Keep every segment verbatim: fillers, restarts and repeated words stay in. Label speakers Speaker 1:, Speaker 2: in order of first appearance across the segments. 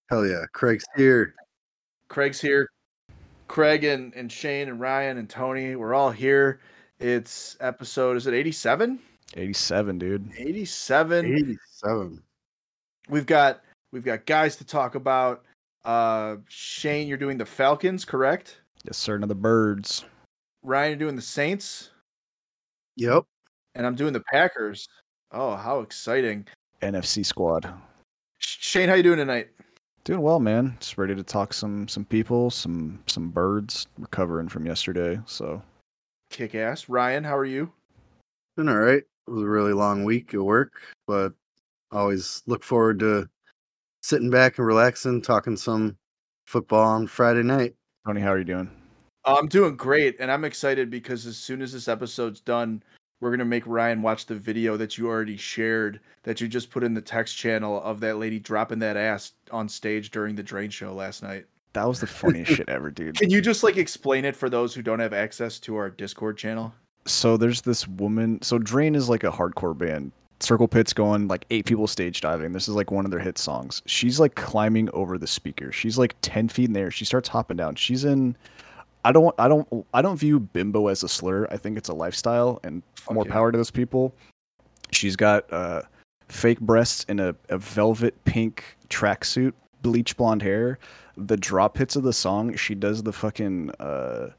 Speaker 1: Hell yeah. Craig's here.
Speaker 2: Craig's here. Craig and, and Shane and Ryan and Tony, we're all here. It's episode, is it eighty-seven?
Speaker 3: eighty-seven, dude.
Speaker 2: eighty-seven.
Speaker 1: eighty-seven.
Speaker 2: We've got we've got guys to talk about. Uh, Shane, you're doing the Falcons, correct?
Speaker 3: Yes, sir. Of the Birds.
Speaker 2: Ryan, you're doing the Saints.
Speaker 1: Yep.
Speaker 2: And I'm doing the Packers. Oh, how exciting.
Speaker 3: N F C squad.
Speaker 2: Shane, how you doing tonight?
Speaker 3: Doing well, man. Just ready to talk some some people, some some birds recovering from yesterday. So
Speaker 2: kick ass. Ryan, how are you?
Speaker 1: Doing all right. It was a really long week at work, but always look forward to sitting back and relaxing, talking some football on Friday night.
Speaker 3: Tony, how are you doing?
Speaker 2: I'm doing great, and I'm excited because as soon as this episode's done, we're going to make Ryan watch the video that you already shared, that you just put in the text channel of that lady dropping that ass on stage during the Drain show last night.
Speaker 3: That was the funniest shit ever, dude.
Speaker 2: Can you just like explain it for those who don't have access to our Discord channel?
Speaker 3: So there's this woman. So Drain is like a hardcore band. Circle Pit's going, like eight people stage diving. This is like one of their hit songs. She's like climbing over the speaker. She's like ten feet in there. She starts hopping down. She's in... I don't, I don't, I don't view bimbo as a slur. I think it's a lifestyle, and
Speaker 2: Fuck
Speaker 3: more
Speaker 2: yeah.
Speaker 3: power to those people. She's got uh, fake breasts in a, a velvet pink tracksuit, bleach blonde hair. The drop hits of the song, she does the fucking uh,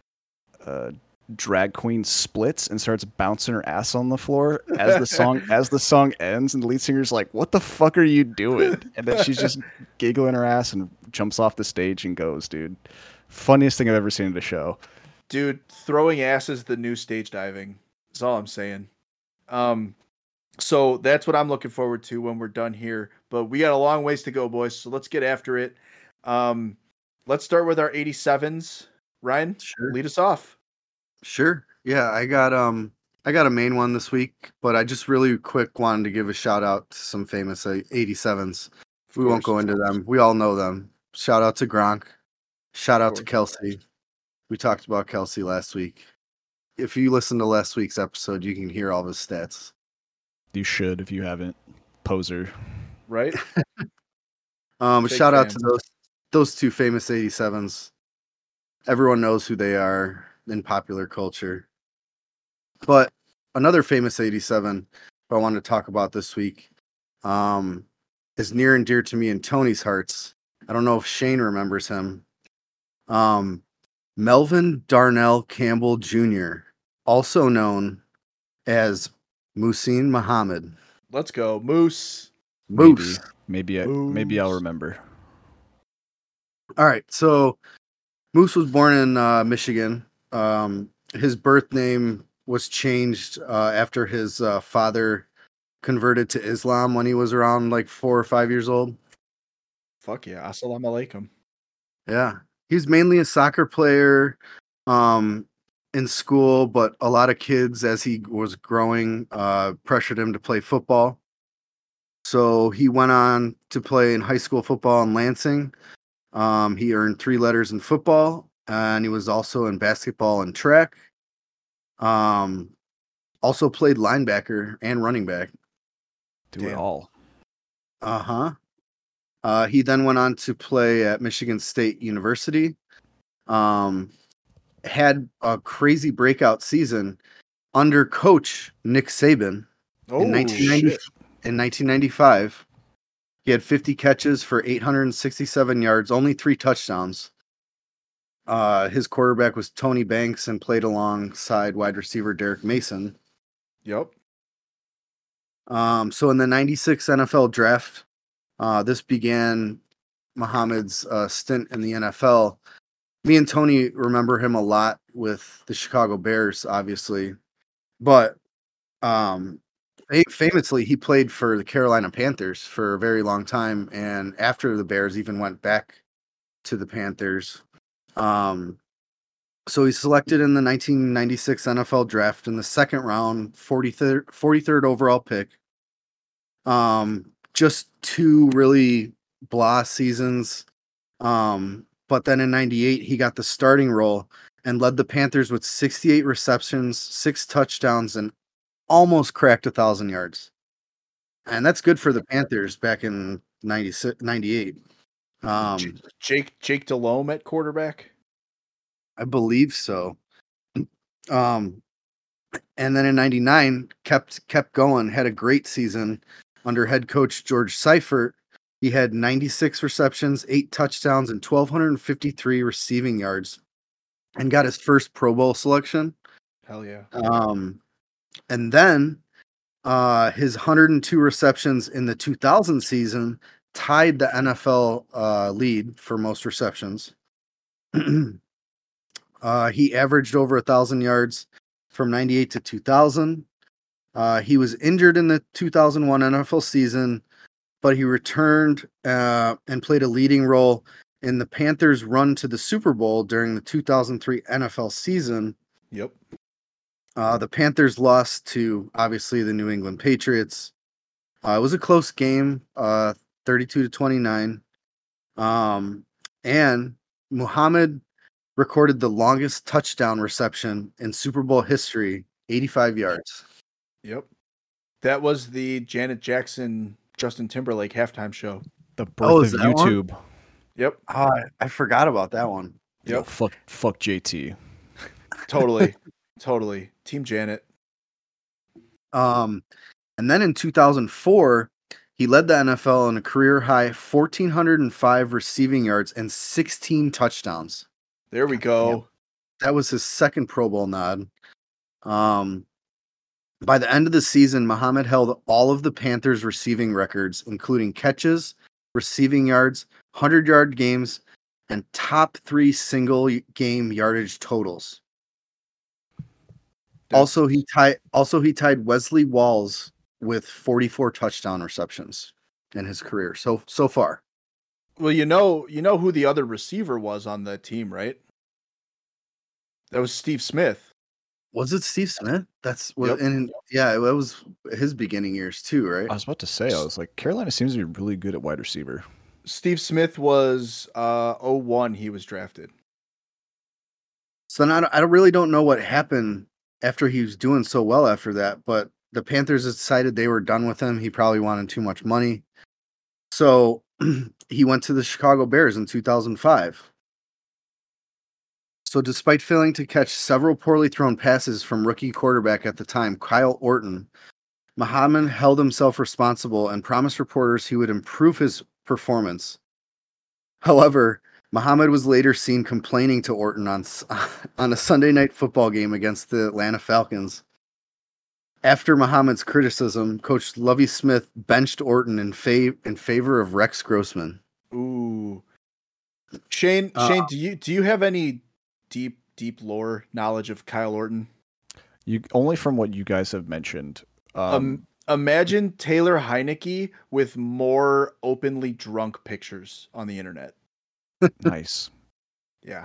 Speaker 3: uh, drag queen splits and starts bouncing her ass on the floor as the song as the song ends, and the lead singer's like, "What the fuck are you doing?" And then she's just giggling her ass and jumps off the stage and goes, dude. Funniest thing I've ever seen at a show.
Speaker 2: Dude, throwing ass is the new stage diving. That's all I'm saying. Um, so that's what I'm looking forward to when we're done here. But we got a long ways to go, boys. So let's get after it. Um, let's start with our eighty-sevens. Ryan,
Speaker 1: Sure.
Speaker 2: lead us off.
Speaker 1: Sure. Yeah, I got um I got a main one this week, but I just really quick wanted to give a shout out to some famous uh, eighty-sevens. We won't go into them. We all know them. Shout out to Gronk. Shout out to Kelsey. We talked about Kelsey last week. If you listen to last week's episode, you can hear all of his stats.
Speaker 3: You should if you haven't. Poser.
Speaker 2: Right?
Speaker 1: um,
Speaker 2: Big
Speaker 1: shout out
Speaker 2: fan.
Speaker 1: to those those two famous eighty-sevens. Everyone knows who they are in popular culture. But another famous eighty-seven I wanted to talk about this week um, is near and dear to me and Tony's hearts. I don't know if Shane remembers him. Um, Melvin Darnell Campbell Junior, also known as Muhsin Muhammad.
Speaker 2: Let's go. Moose.
Speaker 1: Moose.
Speaker 3: Maybe, maybe, I,
Speaker 2: Moose.
Speaker 3: maybe I'll remember.
Speaker 1: All right, so Moose was born in uh, Michigan. Um, his birth name was changed uh, after his uh, father converted to Islam when he was around like four or five years old.
Speaker 2: Fuck yeah. Assalamu alaikum.
Speaker 1: Yeah. He was mainly a soccer player um, in school, but a lot of kids, as he was growing, uh, pressured him to play football. So he went on to play in high school football in Lansing. Um, he earned three letters in football, and he was also in basketball and track. Um, also played linebacker and running back.
Speaker 3: Do it all.
Speaker 1: Uh-huh. Uh, he then went on to play at Michigan State University. Um, had a crazy breakout season under coach Nick Saban
Speaker 2: Oh,
Speaker 1: in nineteen ninety
Speaker 2: shit.
Speaker 1: in nineteen ninety-five. He had fifty catches for eight hundred sixty-seven yards, only three touchdowns. Uh, his quarterback was Tony Banks and played alongside wide receiver Derek Mason.
Speaker 2: Yep.
Speaker 1: Um, so in the ninety-six N F L draft, uh, this began Muhammad's uh, stint in the N F L. Me and Tony remember him a lot with the Chicago Bears, obviously. But um, famously, he played for the Carolina Panthers for a very long time. And after the Bears even went back to the Panthers. Um, so he's selected in the nineteen ninety-six N F L draft in the second round, forty-third, forty-third overall pick. Um, just two really blah seasons. Um, but then in ninety-eight, he got the starting role and led the Panthers with sixty-eight receptions, six touchdowns, and almost cracked a thousand yards. And that's good for the Panthers back in ninety-six, ninety-eight. Um,
Speaker 2: Jake Jake Delhomme at quarterback.
Speaker 1: I believe so. Um, and then in ninety-nine, kept kept going, had a great season under head coach George Seifert. He had ninety-six receptions, eight touchdowns, and one thousand two hundred fifty-three receiving yards, and got his first Pro Bowl selection.
Speaker 2: Hell yeah.
Speaker 1: Um, and then uh, his one hundred two receptions in the two thousand season tied the N F L uh, lead for most receptions. uh, he averaged over a thousand yards from ninety-eight to two thousand. Uh, he was injured in the two thousand one N F L season, but he returned uh, and played a leading role in the Panthers' run to the Super Bowl during the two thousand three N F L season.
Speaker 2: Yep.
Speaker 1: Uh, the Panthers lost to, obviously, the New England Patriots. Uh, it was a close game, uh, thirty-two to twenty-nine. Um, and Muhammad recorded the longest touchdown reception in Super Bowl history, eighty-five yards.
Speaker 2: Yep. That was the Janet Jackson, Justin Timberlake halftime show.
Speaker 3: The birth
Speaker 1: Oh,
Speaker 3: of
Speaker 1: is that one?
Speaker 3: YouTube.
Speaker 2: Yep.
Speaker 1: Oh, I, I forgot about that one.
Speaker 3: Yo,
Speaker 2: Yep.
Speaker 3: fuck, fuck J T.
Speaker 2: Totally. Totally. Team Janet.
Speaker 1: Um, and then in two thousand four, he led the N F L in a career high one thousand four hundred five receiving yards and sixteen touchdowns.
Speaker 2: There we go.
Speaker 1: That was his second Pro Bowl nod. Um, by the end of the season, Muhammad held all of the Panthers' receiving records, including catches, receiving yards, hundred-yard games, and top three single game yardage totals.
Speaker 2: That's-
Speaker 1: Also, he tied. Also, he tied Wesley Walls with forty-four touchdown receptions in his career. So so far.
Speaker 2: Well, you know, you know who the other receiver was on that team, right? That was Steve Smith.
Speaker 1: Was it Steve Smith? That's was
Speaker 2: Yep.
Speaker 1: and yeah, it was his beginning years too, right?
Speaker 3: I was about to say, I was like, Carolina seems to be really good at wide receiver.
Speaker 2: Steve Smith was uh oh one he was drafted.
Speaker 1: So then I don't, I don't really don't know what happened after he was doing so well after that, but the Panthers decided they were done with him. He probably wanted too much money. So he went to the Chicago Bears in two thousand five. So despite failing to catch several poorly thrown passes from rookie quarterback at the time, Kyle Orton, Muhammad held himself responsible and promised reporters he would improve his performance. However, Muhammad was later seen complaining to Orton on, on a Sunday night football game against the Atlanta Falcons. After Muhammad's criticism, Coach Lovie Smith benched Orton in, fav- in favor of Rex Grossman.
Speaker 2: Ooh. Shane,
Speaker 1: Uh,
Speaker 2: Shane, do you do you have any deep, deep lore knowledge of Kyle Orton?
Speaker 3: You only from what you guys have mentioned. Um,
Speaker 2: Um, imagine Taylor Heineke with more openly drunk pictures on the internet.
Speaker 3: nice.
Speaker 2: Yeah.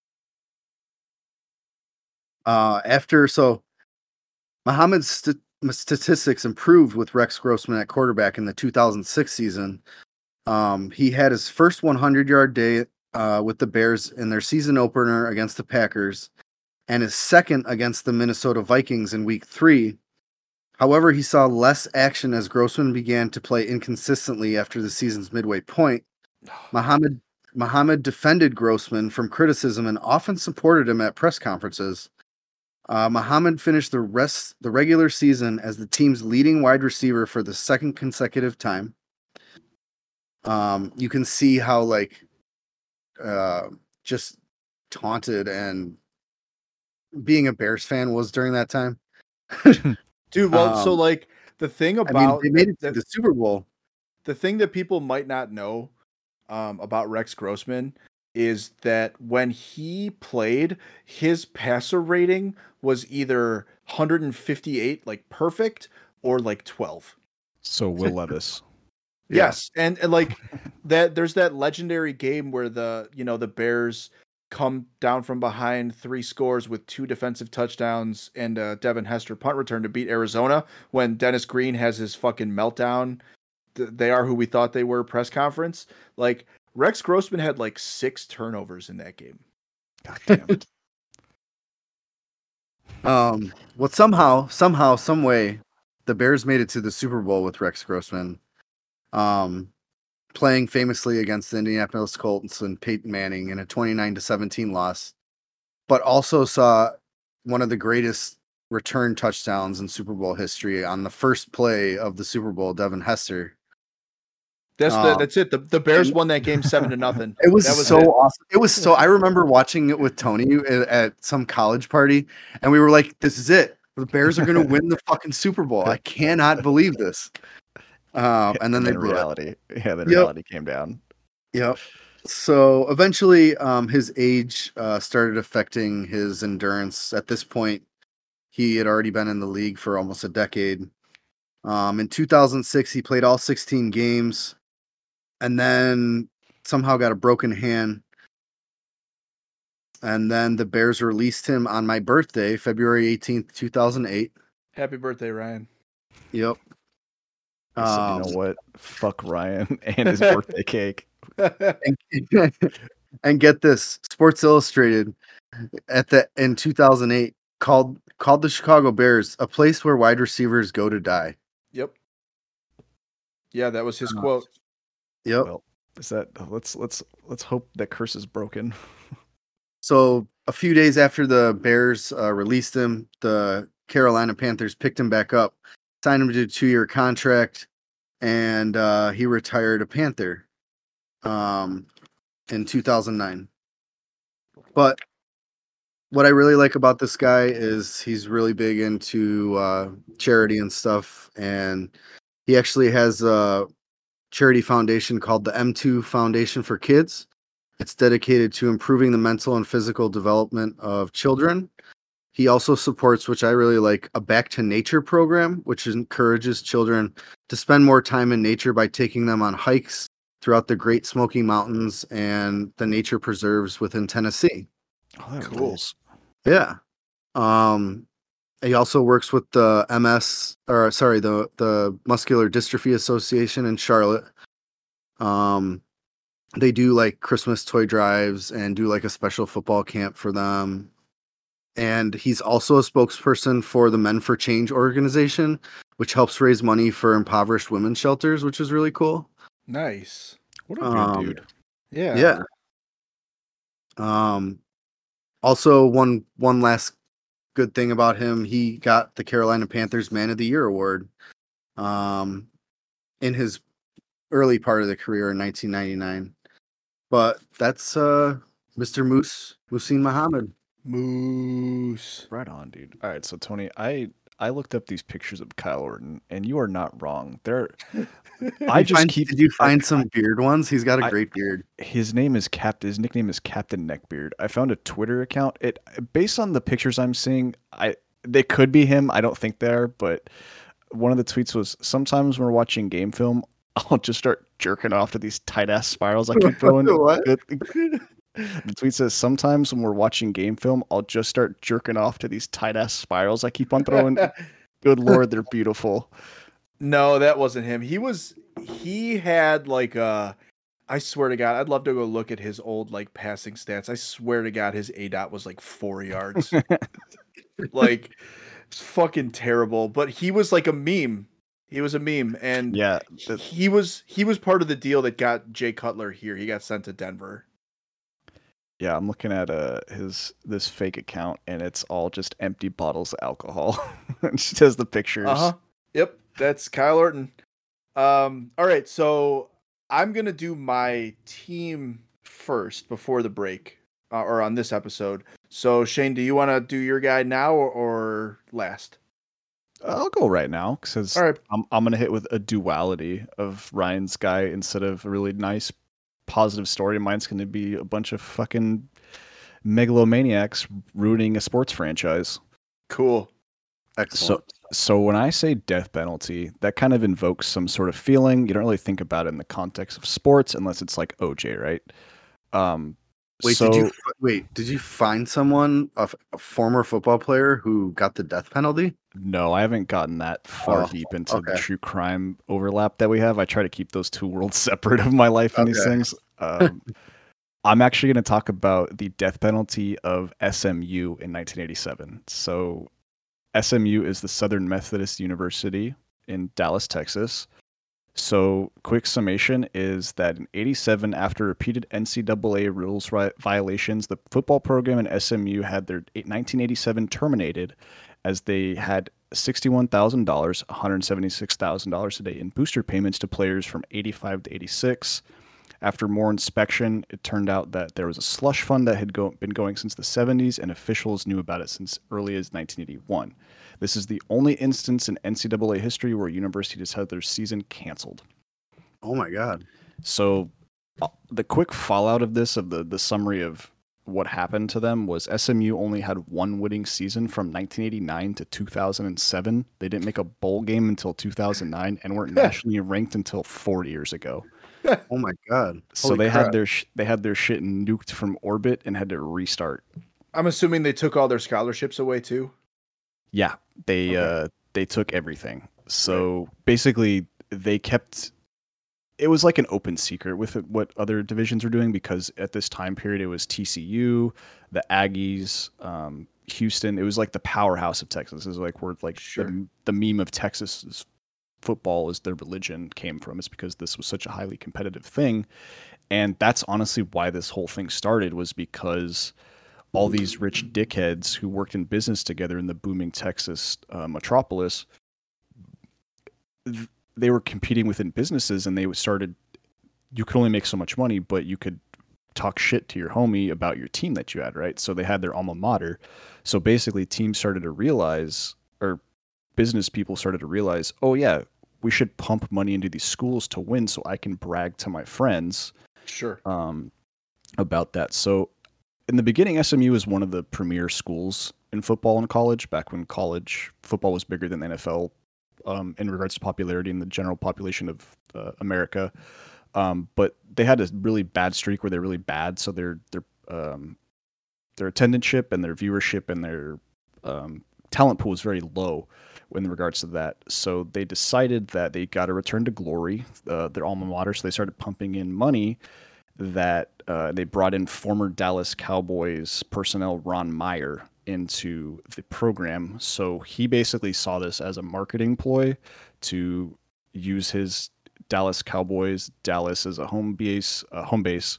Speaker 1: Uh, after so, Muhammad's st- statistics improved with Rex Grossman at quarterback in the two thousand six season. Um, he had his first hundred-yard day uh, with the Bears in their season opener against the Packers, and his second against the Minnesota Vikings in Week Three. However, he saw less action as Grossman began to play inconsistently after the season's midway point. Muhammad Muhammad defended Grossman from criticism and often supported him at press conferences. Uh, Muhammad finished the rest the regular season as the team's leading wide receiver for the second consecutive time. Um, you can see how like uh, just taunted and being a Bears fan was during that time.
Speaker 2: Dude, well, so
Speaker 1: Um,
Speaker 2: like the thing
Speaker 1: I mean,
Speaker 2: about
Speaker 1: they made it to
Speaker 2: the,
Speaker 1: the Super Bowl.
Speaker 2: the thing that people might not know um, about Rex Grossman is that when he played, his passer rating was either one hundred fifty-eight, like perfect, or like twelve.
Speaker 3: So Will Levis.
Speaker 1: Yeah.
Speaker 2: Yes, and, and like that, there's that legendary game where the you know the Bears come down from behind three scores with two defensive touchdowns and uh, Devin Hester punt return to beat Arizona when Dennis Green has his fucking meltdown. th- They are who we thought they were press conference. Like Rex Grossman had like six turnovers in that game.
Speaker 3: God damn it.
Speaker 1: Um, well, somehow, somehow, some way, the Bears made it to the Super Bowl with Rex Grossman. Um, playing famously against the Indianapolis Colts and Peyton Manning in a twenty-nine to seventeen loss, but also saw one of the greatest return touchdowns in Super Bowl history on the first play of the Super Bowl, Devin Hester.
Speaker 2: That's the
Speaker 1: Um,
Speaker 2: that's it. The, the Bears won that game seven to nothing.
Speaker 1: It was,
Speaker 2: That was
Speaker 1: so
Speaker 2: it.
Speaker 1: awesome. It was so. I remember watching it with Tony at, at some college party, and we were like, "This is it. The Bears are going to win the fucking Super Bowl. I cannot believe this." Um, and then they blew it.
Speaker 3: reality, yeah, then
Speaker 1: Yep.
Speaker 3: reality came down.
Speaker 1: Yep. So eventually, um, his age uh, started affecting his endurance. At this point, he had already been in the league for almost a decade. Um, in two thousand six, he played all sixteen games, and then somehow got a broken hand. And then the Bears released him on my birthday, February eighteenth, two thousand eight.
Speaker 2: Happy birthday, Ryan.
Speaker 1: Yep.
Speaker 3: So
Speaker 1: Um,
Speaker 3: you know what? Fuck Ryan and his birthday cake.
Speaker 1: and, and get this, Sports Illustrated at the in two thousand eight called called the Chicago Bears a place where wide receivers go to die.
Speaker 2: Yep. Yeah, that was his
Speaker 1: Uh,
Speaker 2: quote.
Speaker 1: Yep.
Speaker 3: Well, is that let's let's let's hope that curse is broken.
Speaker 1: So a few days after the Bears uh, released him, the Carolina Panthers picked him back up, signed him to a two-year contract, and uh, he retired a Panther um, in two thousand nine. But what I really like about this guy is he's really big into uh, charity and stuff, and he actually has a charity foundation called the M two Foundation for Kids. It's dedicated to improving the mental and physical development of children. He also supports, which I really like, a Back to Nature program, which encourages children to spend more time in nature by taking them on hikes throughout the Great Smoky Mountains and the nature preserves within Tennessee.
Speaker 3: Oh, that
Speaker 2: Cool.
Speaker 3: rules.
Speaker 1: Yeah. Um, he also works with the M S, or sorry, the the Muscular Dystrophy Association in Charlotte. Um, they do like Christmas toy drives and do like a special football camp for them. And he's also a spokesperson for the Men for Change organization, which helps raise money for impoverished women's shelters, which is really cool.
Speaker 2: Nice.
Speaker 3: What a
Speaker 1: Um,
Speaker 3: good dude.
Speaker 2: Yeah.
Speaker 1: Yeah. Um, also one one last good thing about him, he got the Carolina Panthers Man of the Year award um, in his early part of the career in nineteen ninety-nine. But that's uh, Mister Moose Muhsin Muhammad.
Speaker 2: Moose.
Speaker 3: Right on, dude. All right, so Tony, I I looked up these pictures of Kyle Orton, and you are not wrong. They're I
Speaker 1: You
Speaker 3: just
Speaker 1: find-
Speaker 3: keep.
Speaker 1: Did you
Speaker 3: I-
Speaker 1: find some beard ones? He's got a
Speaker 3: I-
Speaker 1: great beard.
Speaker 3: His name is Cap. His nickname is Captain Neckbeard. I found a Twitter account. It based on the pictures I'm seeing, I they could be him. I don't think they are, but one of the tweets was sometimes when we're watching game film, I'll just start jerking off to these tight ass spirals I keep throwing.
Speaker 1: What?
Speaker 3: The tweet says sometimes when we're watching game film, I'll just start jerking off to these tight ass spirals I keep on throwing. Good lord, they're beautiful.
Speaker 2: No, that wasn't him. He was he had like uh I swear to God, I'd love to go look at his old like passing stats. I swear to God his A DOT was like four yards. Like it's fucking terrible. But he was like a meme. He was a meme. And
Speaker 3: Yeah, the-
Speaker 2: he was he was part of the deal that got Jay Cutler here. He got sent to Denver.
Speaker 3: yeah. I'm looking at uh his this fake account, and it's all just empty bottles of alcohol. It just has the pictures.
Speaker 2: Uh-huh. Yep, that's Kyle Orton. Um, all right, so I'm gonna do my team first before the break, uh, or on this episode. So Shane, do you want to do your guy now or, or last?
Speaker 3: I'll go right now because
Speaker 2: All right.
Speaker 3: I'm I'm gonna hit with a duality of Ryan's guy instead of a really nice positive story. Mine's gonna be a bunch of fucking megalomaniacs ruining a sports franchise.
Speaker 2: Cool.
Speaker 1: Excellent.
Speaker 3: So so when I say death penalty, that kind of invokes some sort of feeling. You don't really think about it in the context of sports unless it's like O J, right? Um
Speaker 1: wait,
Speaker 3: so,
Speaker 1: did you f- wait? Did you find someone, a, f- a former football player, who got the death penalty?
Speaker 3: No, I haven't gotten that far
Speaker 1: Oh,
Speaker 3: deep into the
Speaker 1: okay.
Speaker 3: true crime overlap that we have. I try to keep those two worlds separate of my life and these
Speaker 1: Okay.
Speaker 3: things. Um, I'm actually going to talk about the death penalty of S M U in nineteen eighty-seven. So S M U is the Southern Methodist University in Dallas, Texas. So, quick summation is that in eighty-seven, after repeated N C double A rules ri- violations, the football program and S M U had their eight- nineteen eighty-seven terminated as they had sixty-one thousand dollars, one hundred seventy-six thousand dollars a day in booster payments to players from eighty-five to eighty-six. After more inspection, it turned out that there was a slush fund that had go- been going since the seventies, and officials knew about it since early as nineteen eighty-one. This is the only instance in N C double A history where a university just had their season canceled.
Speaker 1: Oh my God.
Speaker 3: So, uh, the quick fallout of this, of the, the summary of what happened to them, was S M U only had one winning season from nineteen eighty-nine to two thousand seven. They didn't make a bowl game until two thousand nine and weren't nationally ranked until four years ago.
Speaker 1: Oh my God.
Speaker 3: So
Speaker 1: Holy
Speaker 3: they
Speaker 1: crap.
Speaker 3: had their sh- they had their shit nuked from orbit and had to restart.
Speaker 2: I'm assuming they took all their scholarships away too.
Speaker 3: Yeah, they
Speaker 2: Okay.
Speaker 3: uh they took everything. So basically, they kept. It was like an open secret with it- what other divisions were doing, because at this time period it was T C U, the Aggies, um, Houston. It was like the powerhouse of Texas. It was like where like
Speaker 2: Sure.
Speaker 3: the, the meme of Texas football is their religion came from. It's because this was such a highly competitive thing, and that's honestly why this whole thing started, was because all these rich dickheads who worked in business together in the booming Texas uh, metropolis, th- they were competing within businesses, and they started, you could only make so much money, but you could talk shit to your homie about your team that you had, right? So they had their alma mater. So basically teams started to realize, or business people started to realize, oh yeah, we should pump money into these schools to win so I can brag to my friends
Speaker 2: Sure.
Speaker 3: um, about that. So in the beginning, S M U was one of the premier schools in football in college, back when college football was bigger than the N F L um, in regards to popularity in the general population of uh, America. Um, but they had a really bad streak where they're really bad, so their their um, their attendance and their viewership and their um, talent pool was very low in regards to that. So they decided that they got to return to glory, uh, their alma mater. So they started pumping in money. That uh, they brought in former Dallas Cowboys personnel Ron Meyer into the program. So he basically saw this as a marketing ploy to use his Dallas Cowboys, Dallas as a home base, uh, home base,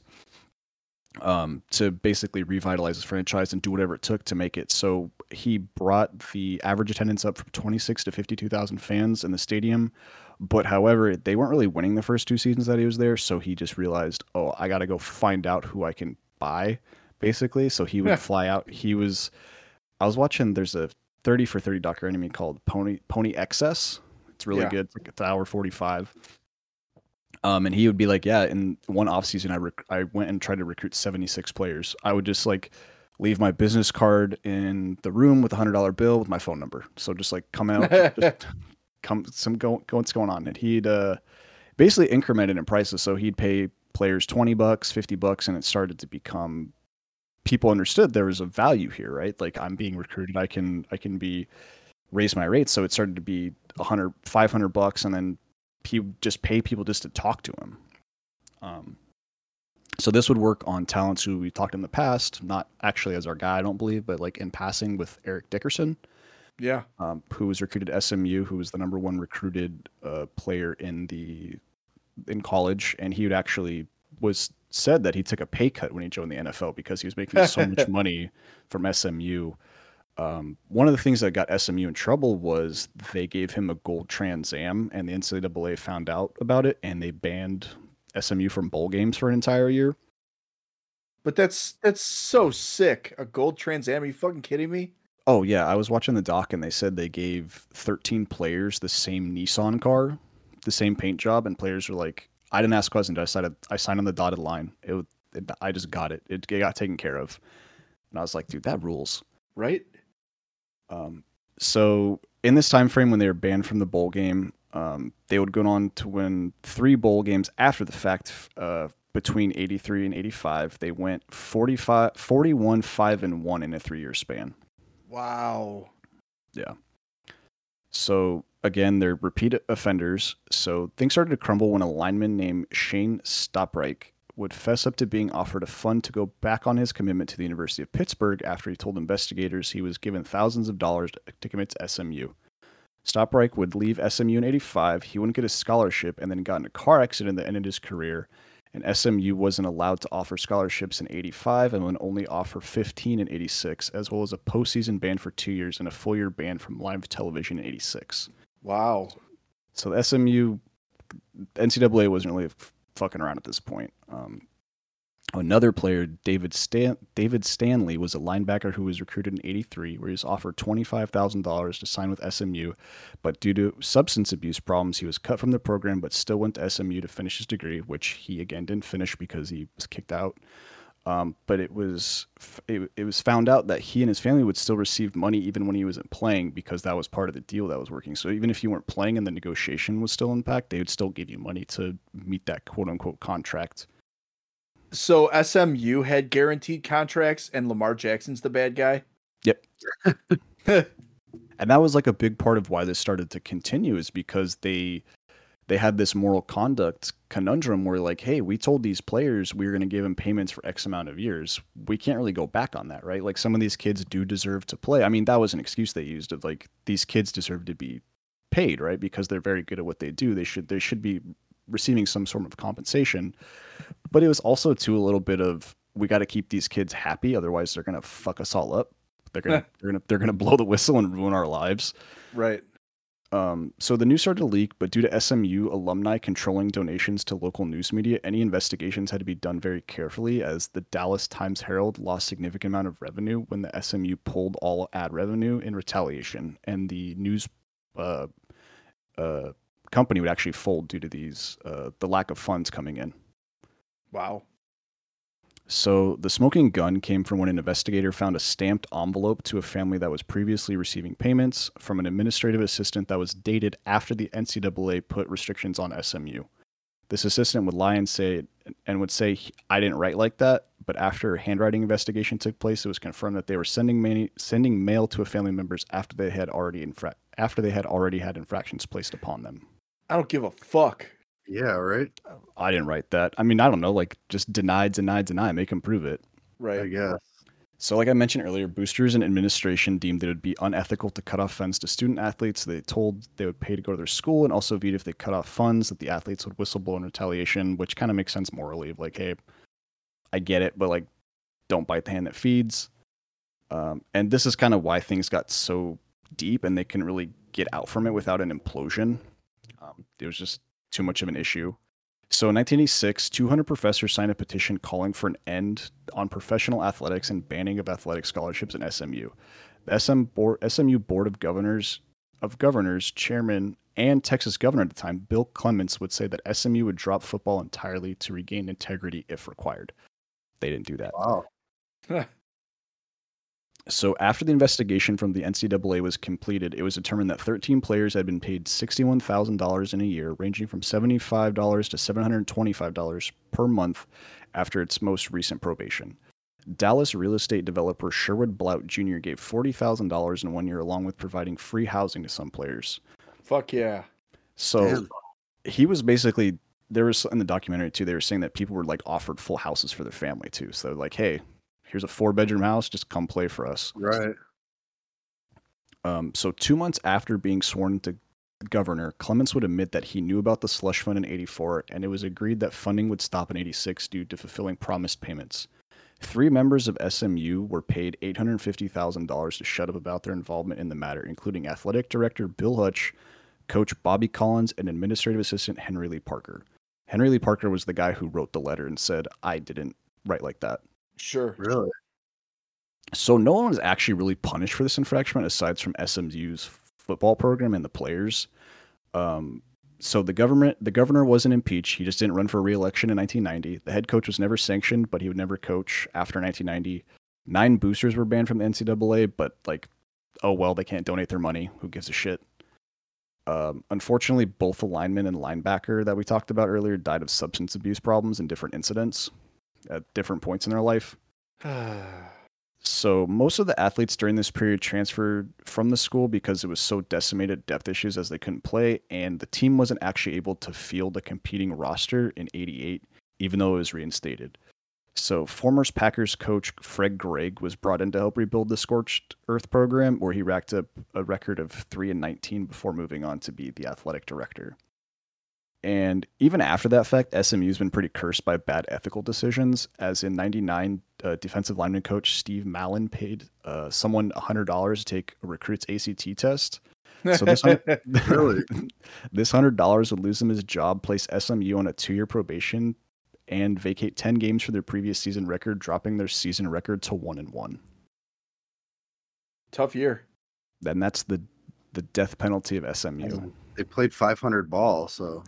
Speaker 3: um, to basically revitalize his franchise and do whatever it took to make it. So he brought the average attendance up from twenty-six to fifty-two thousand fans in the stadium. But however, they weren't really winning the first two seasons that he was there. So he just realized, oh, I got to go find out who I can buy, basically. So he would fly out. He was, I was watching, there's a thirty for thirty documentary called Pony Pony Excess. It's really
Speaker 2: Yeah.
Speaker 3: good. It's like it's an hour forty-five. Um, and he would be like, yeah, in one offseason, I rec- I went and tried to recruit seventy-six players. I would just like leave my business card in the room with a hundred dollar bill with my phone number. So just like come out, just come some go, go what's going on. And he'd uh, basically incremented in prices. So he'd pay players twenty bucks, fifty bucks, and it started to become, people understood there was a value here, right? Like I'm being recruited. I can, I can be raise my rates. So it started to be a hundred, five hundred bucks. And then he would just pay people just to talk to him. Um, so this would work on talents who we talked in the past, not actually as our guy, I don't believe, but like in passing with Eric Dickerson,
Speaker 2: Yeah.
Speaker 3: um, who was recruited at S M U, who was the number one recruited uh, player in the in college, and he would actually was said that he took a pay cut when he joined the N F L because he was making so much money from S M U. Um, one of the things that got S M U in trouble was they gave him a gold Trans Am, and the N C double A found out about it, and they banned S M U from bowl games for an entire year.
Speaker 2: But that's that's so sick. A gold Trans Am? Are you fucking kidding me?
Speaker 3: Oh yeah, I was watching the doc, and they said they gave thirteen players the same Nissan car, the same paint job, and players were like, "I didn't ask questions. I decided I signed on the dotted line. It, was- it I just got it. it. It got taken care of." And I was like, "Dude, that rules."
Speaker 2: Right?
Speaker 3: Um, so in this time frame when they were banned from the bowl game, um, they would go on to win three bowl games after the fact. Uh, between eighty-three and eighty-five, they went forty-five, forty-one, five, and one in a three-year span.
Speaker 2: Wow.
Speaker 3: Yeah. So again, they're repeat offenders. So things started to crumble when a lineman named Shane Stopreich would fess up to being offered a fund to go back on his commitment to the University of Pittsburgh after he told investigators he was given thousands of dollars to, to commit to S M U. Stoppreich would leave S M U in eighty-five. He wouldn't get a scholarship and then got in a car accident that ended his career. And S M U wasn't allowed to offer scholarships in eighty-five and would only offer fifteen in eighty-six, as well as a postseason ban for two years and a full year ban from live television in eighty-six.
Speaker 2: Wow.
Speaker 3: So the S M U, N C double A wasn't really f- fucking around at this point. Um, Another player, David Stan- David Stanley, was a linebacker who was recruited in eighty-three, where he was offered twenty-five thousand dollars to sign with S M U, but due to substance abuse problems, he was cut from the program, but still went to S M U to finish his degree, which he again didn't finish because he was kicked out. Um, but it was it, it was found out that he and his family would still receive money even when he wasn't playing, because that was part of the deal that was working. So even if you weren't playing and the negotiation was still intact, they would still give you money to meet that quote unquote contract.
Speaker 2: So S M U had guaranteed contracts and Lamar Jackson's the bad guy?
Speaker 3: Yep. And that was like a big part of why this started to continue, is because they they had this moral conduct conundrum where like, hey, we told these players we were going to give them payments for X amount of years. We can't really go back on that, right? Like some of these kids do deserve to play. I mean, that was an excuse they used of like, these kids deserve to be paid, right? Because they're very good at what they do. They should they should be receiving some sort of compensation. But it was also too a little bit of, we got to keep these kids happy, otherwise they're gonna fuck us all up. They're gonna they're gonna they're gonna blow the whistle and ruin our lives.
Speaker 2: Right.
Speaker 3: Um, so the news started to leak, but due to S M U alumni controlling donations to local news media, any investigations had to be done very carefully, as the Dallas Times-Herald lost significant amount of revenue when the S M U pulled all ad revenue in retaliation, and the news uh, uh, company would actually fold due to these uh, the lack of funds coming in.
Speaker 2: Wow.
Speaker 3: So the smoking gun came from when an investigator found a stamped envelope to a family that was previously receiving payments from an administrative assistant that was dated after the N C double A put restrictions on S M U. This assistant would lie and say and would say, I didn't write like that, but after a handwriting investigation took place, it was confirmed that they were sending many, sending mail to a family members after they had already infra- after they had already had infractions placed upon them.
Speaker 2: I don't give a fuck.
Speaker 1: Yeah, right.
Speaker 3: I didn't write that. I mean, I don't know, like just deny, deny, deny, make them prove it.
Speaker 2: Right.
Speaker 1: I guess.
Speaker 3: So like I mentioned earlier, boosters and administration deemed that it would be unethical to cut off funds to student athletes. They told they would pay to go to their school, and also viewed if they cut off funds that the athletes would whistleblow in retaliation, which kind of makes sense morally of like, hey, I get it, but like, don't bite the hand that feeds. Um, and this is kind of why things got so deep and they couldn't really get out from it without an implosion. Um, it was just too much of an issue. So in nineteen eighty-six, two hundred professors signed a petition calling for an end on professional athletics and banning of athletic scholarships in S M U. The S M board, S M U Board of Governors of Governors chairman and Texas governor at the time, Bill Clements, would say that S M U would drop football entirely to regain integrity if required. They didn't do that.
Speaker 1: Wow.
Speaker 3: So after the investigation from the N C double A was completed, it was determined that thirteen players had been paid sixty-one thousand dollars in a year, ranging from seventy-five dollars to seven hundred twenty-five dollars per month after its most recent probation. Dallas real estate developer Sherwood Blount Junior gave forty thousand dollars in one year, along with providing free housing to some players.
Speaker 2: Fuck yeah.
Speaker 3: So
Speaker 1: Damn.
Speaker 3: he was basically, there was in the documentary too, they were saying that people were like offered full houses for their family too. So like, hey, here's a four bedroom house, just come play for us.
Speaker 1: Right.
Speaker 3: Um, so two months after being sworn to governor, Clements would admit that he knew about the slush fund in eighty-four, and it was agreed that funding would stop in eighty-six due to fulfilling promised payments. Three members of S M U were paid eight hundred fifty thousand dollars to shut up about their involvement in the matter, including athletic director Bill Hutch, coach Bobby Collins, and administrative assistant Henry Lee Parker. Henry Lee Parker was the guy who wrote the letter and said, I didn't write like that.
Speaker 2: Sure.
Speaker 1: Really?
Speaker 3: So no one was actually really punished for this infraction aside from S M U's football program and the players. Um, so the government, the governor wasn't impeached. He just didn't run for re-election in nineteen ninety. The head coach was never sanctioned, but he would never coach after nineteen ninety. Nine boosters were banned from the N C double A, but like, oh well, they can't donate their money. Who gives a shit? Um, unfortunately, both the lineman and linebacker that we talked about earlier died of substance abuse problems in different incidents at different points in their life. So most of the athletes during this period transferred from the school because it was so decimated depth issues as they couldn't play, and the team wasn't actually able to field a competing roster in eighty-eight, even though it was reinstated. So, former Packers coach Fred Gregg was brought in to help rebuild the Scorched Earth program, where he racked up a record of three and nineteen before moving on to be the athletic director. And even after that fact, S M U's been pretty cursed by bad ethical decisions. As in ninety-nine, uh, defensive lineman coach Steve Mallon paid uh, someone one hundred dollars to take a recruit's A C T test. So this
Speaker 1: Really?
Speaker 3: this one hundred dollars would lose him his job, place S M U on a two-year probation, and vacate ten games for their previous season record, dropping their season record to one and one.
Speaker 2: Tough year.
Speaker 3: Then that's the the death penalty of S M U.
Speaker 1: They played five hundred ball, so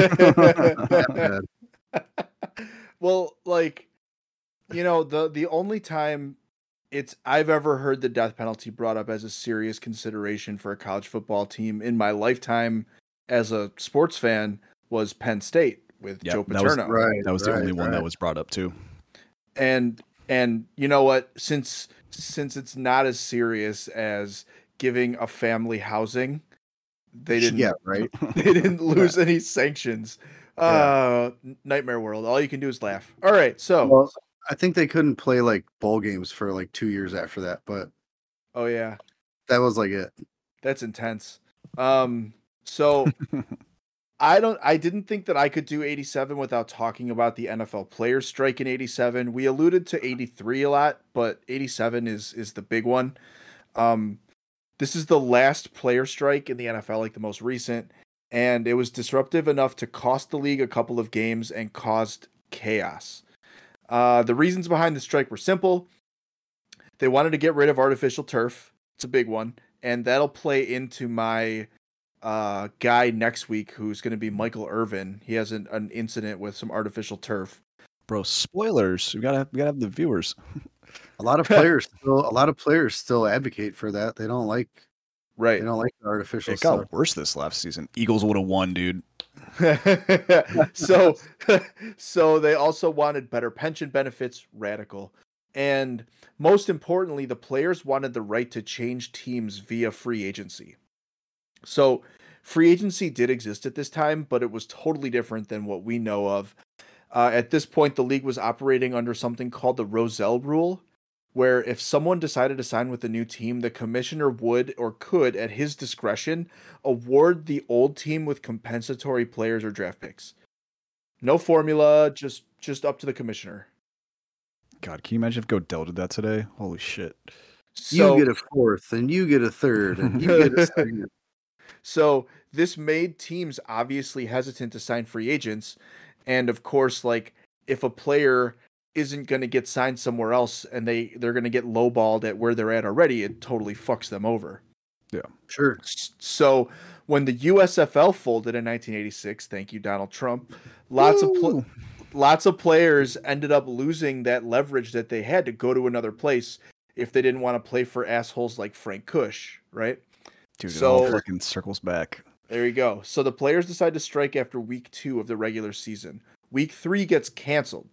Speaker 2: Well, like, you know, the the only time it's I've ever heard the death penalty brought up as a serious consideration for a college football team in my lifetime as a sports fan was Penn State with
Speaker 3: Yep,
Speaker 2: Joe
Speaker 3: that was-
Speaker 2: Paterno.
Speaker 1: right.
Speaker 3: That was the
Speaker 1: right,
Speaker 3: only one
Speaker 1: right.
Speaker 3: that was brought up too.
Speaker 2: And and you know what? Since since it's not as serious as giving a family housing, they didn't
Speaker 1: Yeah, right.
Speaker 2: they didn't lose any sanctions. Uh nightmare world. All you can do is laugh. All right, so
Speaker 1: Well, I think they couldn't play like bowl games for like two years after that, but
Speaker 2: oh yeah,
Speaker 1: that was like it.
Speaker 2: that's intense. Um so I don't I didn't think that I could do eighty-seven without talking about the N F L players strike in eighty-seven. We alluded to eighty-three a lot, but eighty-seven is is the big one. Um this is the last player strike in the N F L, like the most recent, and it was disruptive enough to cost the league a couple of games and caused chaos. Uh, the reasons behind the strike were simple. They wanted to get rid of artificial turf. It's a big one, and that'll play into my uh, guy next week, who's going to be Michael Irvin. He has an, an incident with some artificial turf.
Speaker 3: Bro, spoilers. We gotta we gotta have the viewers.
Speaker 1: A lot of players still a lot of players still advocate for that. They don't like
Speaker 2: Right.
Speaker 1: they don't like the artificial
Speaker 3: It got
Speaker 1: stuff.
Speaker 3: worse this last season. Eagles would have won, dude.
Speaker 2: so so they also wanted better pension benefits, radical. And most importantly, the players wanted the right to change teams via free agency. So free agency did exist at this time, but it was totally different than what we know of. Uh, at this point, the league was operating under something called the Rozelle rule, where if someone decided to sign with a new team, the commissioner would or could, at his discretion, award the old team with compensatory players or draft picks. No formula, just just up to the commissioner.
Speaker 3: God, can you imagine if Godell did that today? Holy shit.
Speaker 2: So,
Speaker 1: you get a fourth and you get a third and you get a second.
Speaker 2: so this made teams obviously hesitant to sign free agents. And of course, like if a player isn't going to get signed somewhere else and they, they're going to get lowballed at where they're at already, it totally fucks them over.
Speaker 1: Sure.
Speaker 2: So when the U S F L folded in nineteen eighty-six, thank you, Donald Trump, lots of pl-
Speaker 3: Woo!
Speaker 2: lots of players ended up losing that leverage that they had to go to another place if they didn't want to play for assholes like Frank Kush, right?
Speaker 3: Dude, it
Speaker 2: So-
Speaker 3: all fucking circles back.
Speaker 2: There you go. So the players decide to strike after week two of the regular season. Week three gets canceled.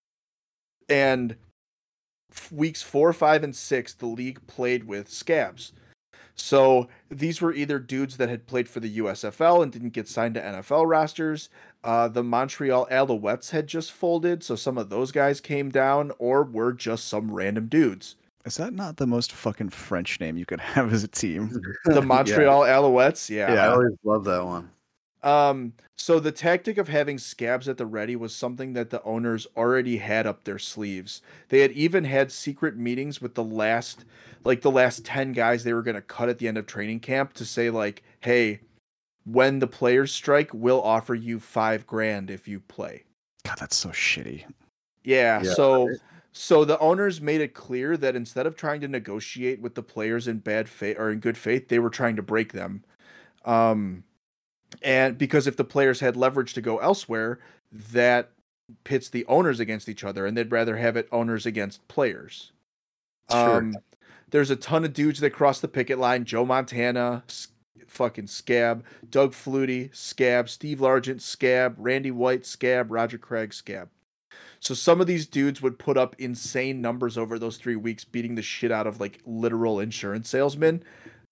Speaker 2: And f- weeks four, five, and six, the league played with scabs. So these were either dudes that had played for the U S F L and didn't get signed to N F L rosters. Uh, the Montreal Alouettes had just folded, so some of those guys came down, or were just some random dudes.
Speaker 3: Is that not the most fucking French name you could have as a team?
Speaker 2: The Montreal Alouettes, yeah.
Speaker 1: Yeah, I always love that one.
Speaker 2: Um, so the tactic of having scabs at the ready was something that the owners already had up their sleeves. They had even had secret meetings with the last, like the last ten guys they were going to cut at the end of training camp to say like, hey, when the players strike, we'll offer you five grand if you play.
Speaker 3: God, that's so shitty.
Speaker 2: Yeah,
Speaker 1: Yeah,
Speaker 2: so
Speaker 1: right.
Speaker 2: so the owners made it clear that instead of trying to negotiate with the players in bad faith or in good faith, they were trying to break them. Um and because if the players had leverage to go elsewhere, that pits the owners against each other, and they'd rather have it owners against players.
Speaker 1: Sure.
Speaker 2: Um there's a ton of dudes that cross the picket line. Joe Montana, s- fucking scab. Doug Flutie, scab. Steve Largent, scab. Randy White, scab. Roger Craig, scab. So some of these dudes would put up insane numbers over those three weeks, beating the shit out of like literal insurance salesmen.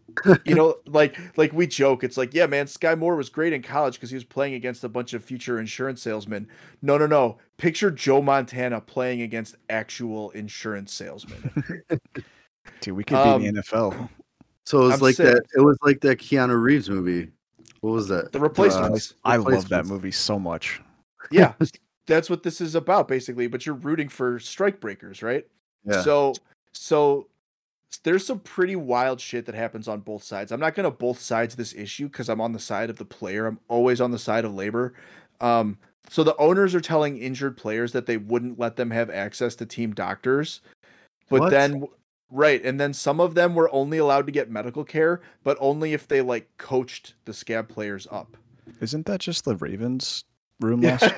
Speaker 2: You know, like like we joke, it's like, yeah, man, Sky Moore was great in college because he was playing against a bunch of future insurance salesmen. No, no, no. Picture Joe Montana playing against actual insurance salesmen.
Speaker 3: Dude, we could be in the
Speaker 2: Um,
Speaker 3: N F L.
Speaker 1: So it was
Speaker 2: I'm
Speaker 1: like
Speaker 2: sick.
Speaker 1: that. It was like that Keanu Reeves movie. What was that?
Speaker 2: The Replacements.
Speaker 3: I love that
Speaker 1: Replacements.
Speaker 3: movie so much.
Speaker 2: Yeah, that's what this is about, basically. But you're rooting for strike breakers, right?
Speaker 1: Yeah.
Speaker 2: So, so there's some pretty wild shit that happens on both sides. I'm not going to both sides this issue because I'm on the side of the player. I'm always on the side of labor. Um, so the owners are telling injured players that they wouldn't let them have access to team doctors, but
Speaker 1: What?
Speaker 2: then right, and then some of them were only allowed to get medical care, but only if they like coached the scab players up.
Speaker 3: Isn't that just the Ravens room last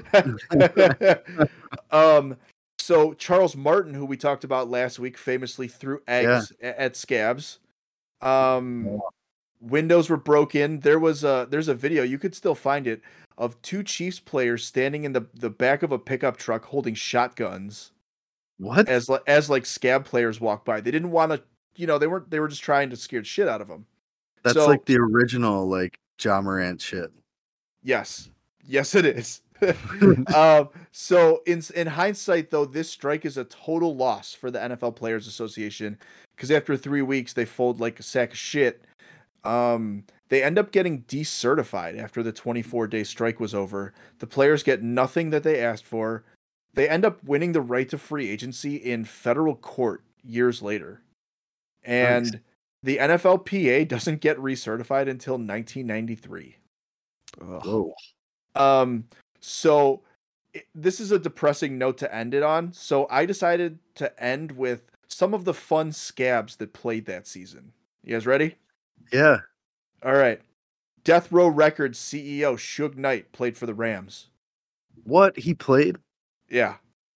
Speaker 3: year?
Speaker 2: um, so Charles Martin, who we talked about last week, famously threw eggs a- at scabs. Um, windows were broken. There was a there's a video, you could still find it, of two Chiefs players standing in the, the back of a pickup truck holding shotguns
Speaker 1: What?
Speaker 2: as li- as like scab players walk by. They didn't want to, you know, they weren't they were just trying to scare the shit out of them.
Speaker 1: That's
Speaker 2: so-
Speaker 1: like the original like Ja Morant shit.
Speaker 2: Yes. Yes, it is. um, so in in hindsight, though, this strike is a total loss for the N F L Players Association because after three weeks they fold like a sack of shit. Um, they end up getting decertified after the twenty-four day strike was over. The players get nothing that they asked for. They end up winning the right to free agency in federal court years later, and
Speaker 1: Nice.
Speaker 2: the N F L P A doesn't get recertified until nineteen ninety-three.
Speaker 3: Ugh.
Speaker 1: Whoa.
Speaker 2: Um, so it, this is a depressing note to end it on. So I decided to end with some of the fun scabs that played that season. You guys ready?
Speaker 1: Yeah.
Speaker 2: All right. Death Row Records C E O Suge Knight played for the Rams.
Speaker 1: What he played?
Speaker 2: Yeah.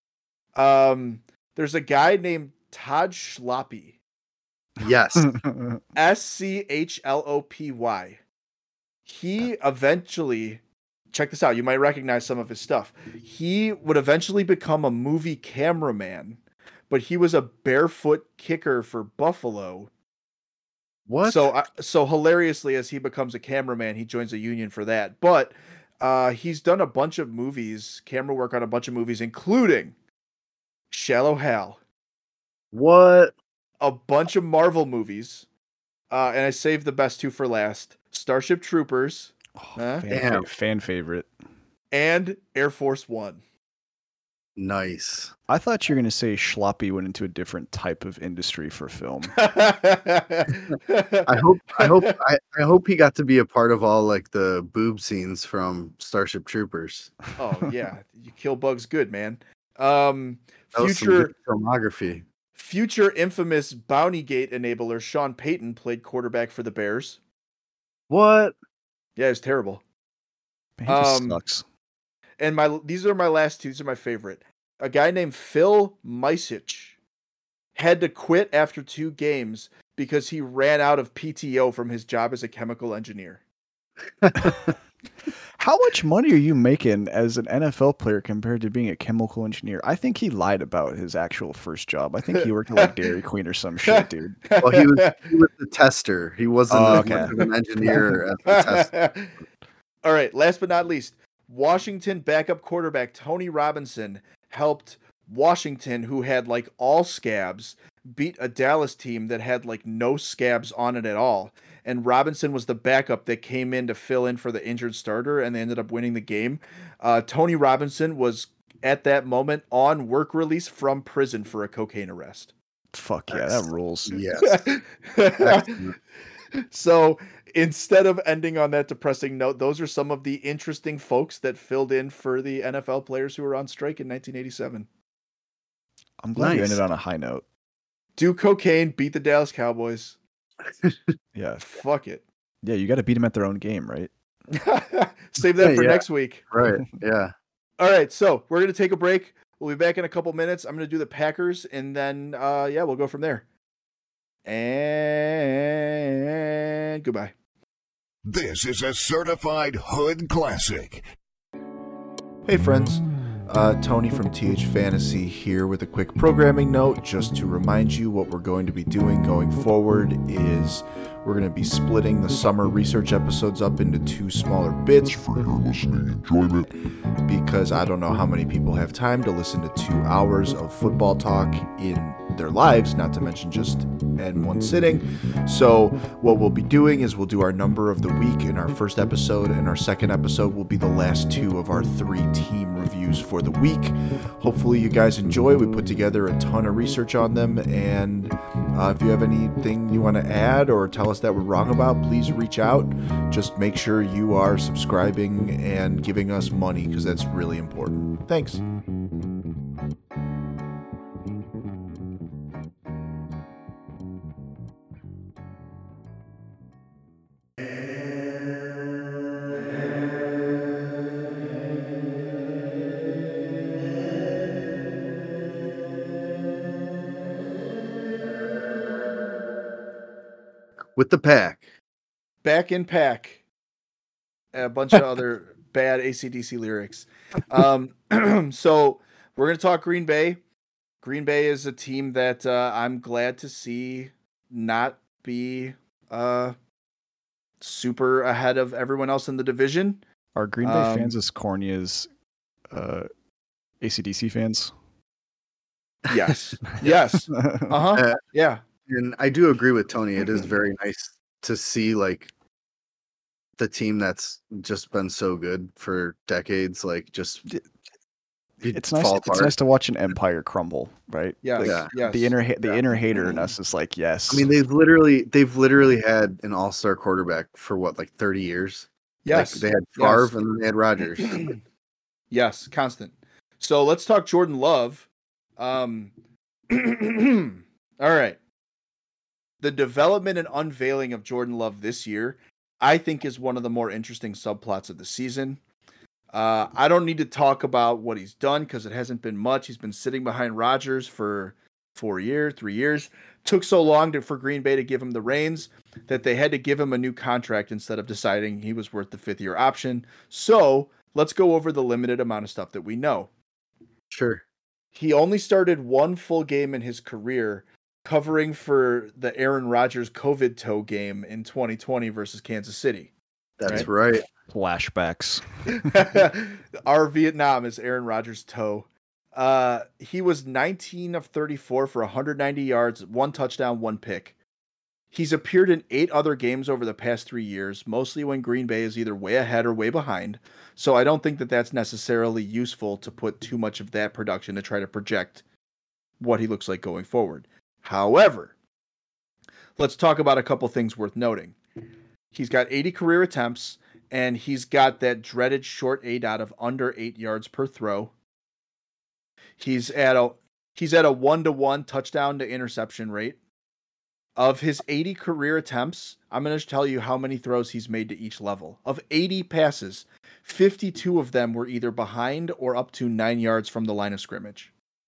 Speaker 2: Um, there's a guy named Todd Schlopy.
Speaker 1: Yes.
Speaker 2: S C H L O P Y. He eventually, check this out, you might recognize some of his stuff. He would eventually become a movie cameraman, but he was a barefoot kicker for Buffalo.
Speaker 1: What?
Speaker 2: So, uh, so hilariously, as he becomes a cameraman, he joins a union for that. But uh, he's done a bunch of movies, camera work on a bunch of movies, including Shallow Hal,
Speaker 1: What?
Speaker 2: a bunch of Marvel movies, uh, and I saved the best two for last: Starship Troopers
Speaker 3: Oh,
Speaker 2: Huh?
Speaker 3: fan,
Speaker 1: Damn.
Speaker 3: fa- fan favorite.
Speaker 2: and Air Force One.
Speaker 1: Nice.
Speaker 3: I thought you were going to say Schloppy went into a different type of industry for film.
Speaker 1: I hope I hope I, I hope he got to be a part of all like the boob scenes from Starship Troopers.
Speaker 2: Oh yeah, you kill bugs good, man. Um,
Speaker 1: That was some
Speaker 2: future
Speaker 1: good filmography.
Speaker 2: future infamous Bounty Gate enabler Sean Payton played quarterback for the Bears.
Speaker 1: What?
Speaker 2: Yeah, it's terrible.
Speaker 3: Man, he just
Speaker 2: Um,
Speaker 3: sucks.
Speaker 2: And my these are my last two. These are my favorite. A guy named Phil Mysich had to quit after two games because he ran out of P T O from his job as a chemical engineer.
Speaker 3: How much money are you making as an N F L player compared to being a chemical engineer? I think he lied about his actual first job. I think he worked at like Dairy Queen or some shit, dude.
Speaker 1: Well, he was he was the tester. He wasn't
Speaker 3: Oh,
Speaker 1: as
Speaker 3: okay.
Speaker 1: much of an engineer as the tester.
Speaker 2: All right, last but not least, Washington backup quarterback Tony Robinson helped Washington, who had like all scabs, beat a Dallas team that had like no scabs on it at all. And Robinson was the backup that came in to fill in for the injured starter, and they ended up winning the game. Uh, Tony Robinson was at that moment on work release from prison for a cocaine arrest.
Speaker 3: Fuck yeah, that rules.
Speaker 1: Yes. Excellent.
Speaker 2: So instead of ending on that depressing note, those are some of the interesting folks that filled in for the N F L players who were on strike in nineteen eighty-seven.
Speaker 3: I'm glad you
Speaker 1: Nice.
Speaker 3: ended on a high note.
Speaker 2: Do cocaine, beat the Dallas Cowboys.
Speaker 3: Yeah.
Speaker 2: Fuck it.
Speaker 3: Yeah, you got to beat them at their own game, right?
Speaker 2: Save that for
Speaker 1: Yeah.
Speaker 2: next week.
Speaker 1: Right. Yeah.
Speaker 2: All right, so we're going to take a break. We'll be back in a couple minutes. I'm going to do the Packers, and then, uh, yeah, we'll go from there. And goodbye.
Speaker 4: This is a certified hood classic.
Speaker 2: Hey, friends.
Speaker 4: Uh, Tony from T H Fantasy here with a quick programming note. Just to remind you, what we're going to be doing going forward is we're going to be splitting the summer research episodes up into two smaller bits for your listening enjoyment, because I don't know how many people have time to listen to two hours of football talk in their lives, not to mention just in one sitting. So what we'll be doing is we'll do our number of the week in our first episode, and our second episode will be the last two of our three team reviews for the week. Hopefully you guys enjoy. We put together a ton of research on them, and uh, if you have anything you want to add or tell us that we're wrong about, please reach out. Just make sure you are subscribing and giving us money, because that's really important. Thanks.
Speaker 1: With the pack.
Speaker 2: Back in pack. A bunch of other bad A C D C lyrics. Um, so we're going to talk Green Bay. Green Bay is a team that uh, I'm glad to see not be uh, super ahead of everyone else in the division.
Speaker 3: Are Green Bay
Speaker 2: Um,
Speaker 3: fans as corny as uh, A C D C fans?
Speaker 2: Yes. Yes. Uh-huh.
Speaker 1: Uh,
Speaker 2: Yeah.
Speaker 1: And I do agree with Tony. It is very nice to see like the team that's just been so good for decades, like just be-
Speaker 3: It's nice.
Speaker 1: fall
Speaker 3: It's
Speaker 1: apart.
Speaker 3: nice to watch an empire crumble, right?
Speaker 2: Yes.
Speaker 3: Like,
Speaker 1: Yeah.
Speaker 2: Yes.
Speaker 3: The inner ha- the
Speaker 2: Yeah.
Speaker 3: inner hater in us is like, yes.
Speaker 1: I mean, they've literally they've literally had an all-star quarterback for what, like thirty years?
Speaker 2: Yes.
Speaker 1: Like, they had
Speaker 2: Yes.
Speaker 1: Favre and then they had Rodgers.
Speaker 2: Yes, constant. So let's talk Jordan Love. Um, all right. The development and unveiling of Jordan Love this year, I think, is one of the more interesting subplots of the season. Uh, I don't need to talk about what he's done because it hasn't been much. He's been sitting behind Rodgers for four years, three years. Took so long to, for Green Bay to give him the reins that they had to give him a new contract instead of deciding he was worth the fifth year option. So let's go over the limited amount of stuff that we know.
Speaker 1: Sure.
Speaker 2: He only started one full game in his career, covering for the Aaron Rodgers COVID toe game in twenty twenty versus Kansas City.
Speaker 1: That's right.
Speaker 3: Flashbacks.
Speaker 2: Our Vietnam is Aaron Rodgers' toe. Uh, he was nineteen of thirty-four for one hundred ninety yards, one touchdown, one pick. He's appeared in eight other games over the past three years, mostly when Green Bay is either way ahead or way behind. So I don't think that that's necessarily useful to put too much of that production to try to project what he looks like going forward. However, let's talk about a couple things worth noting. He's got eighty career attempts, and he's got that dreaded short A DOT of under eight yards per throw. He's at a he's at a one to one touchdown to interception rate. Of his eighty career attempts, I'm going to tell you how many throws he's made to each level. Of eighty passes, fifty-two of them were either behind or up to nine yards from the line of scrimmage.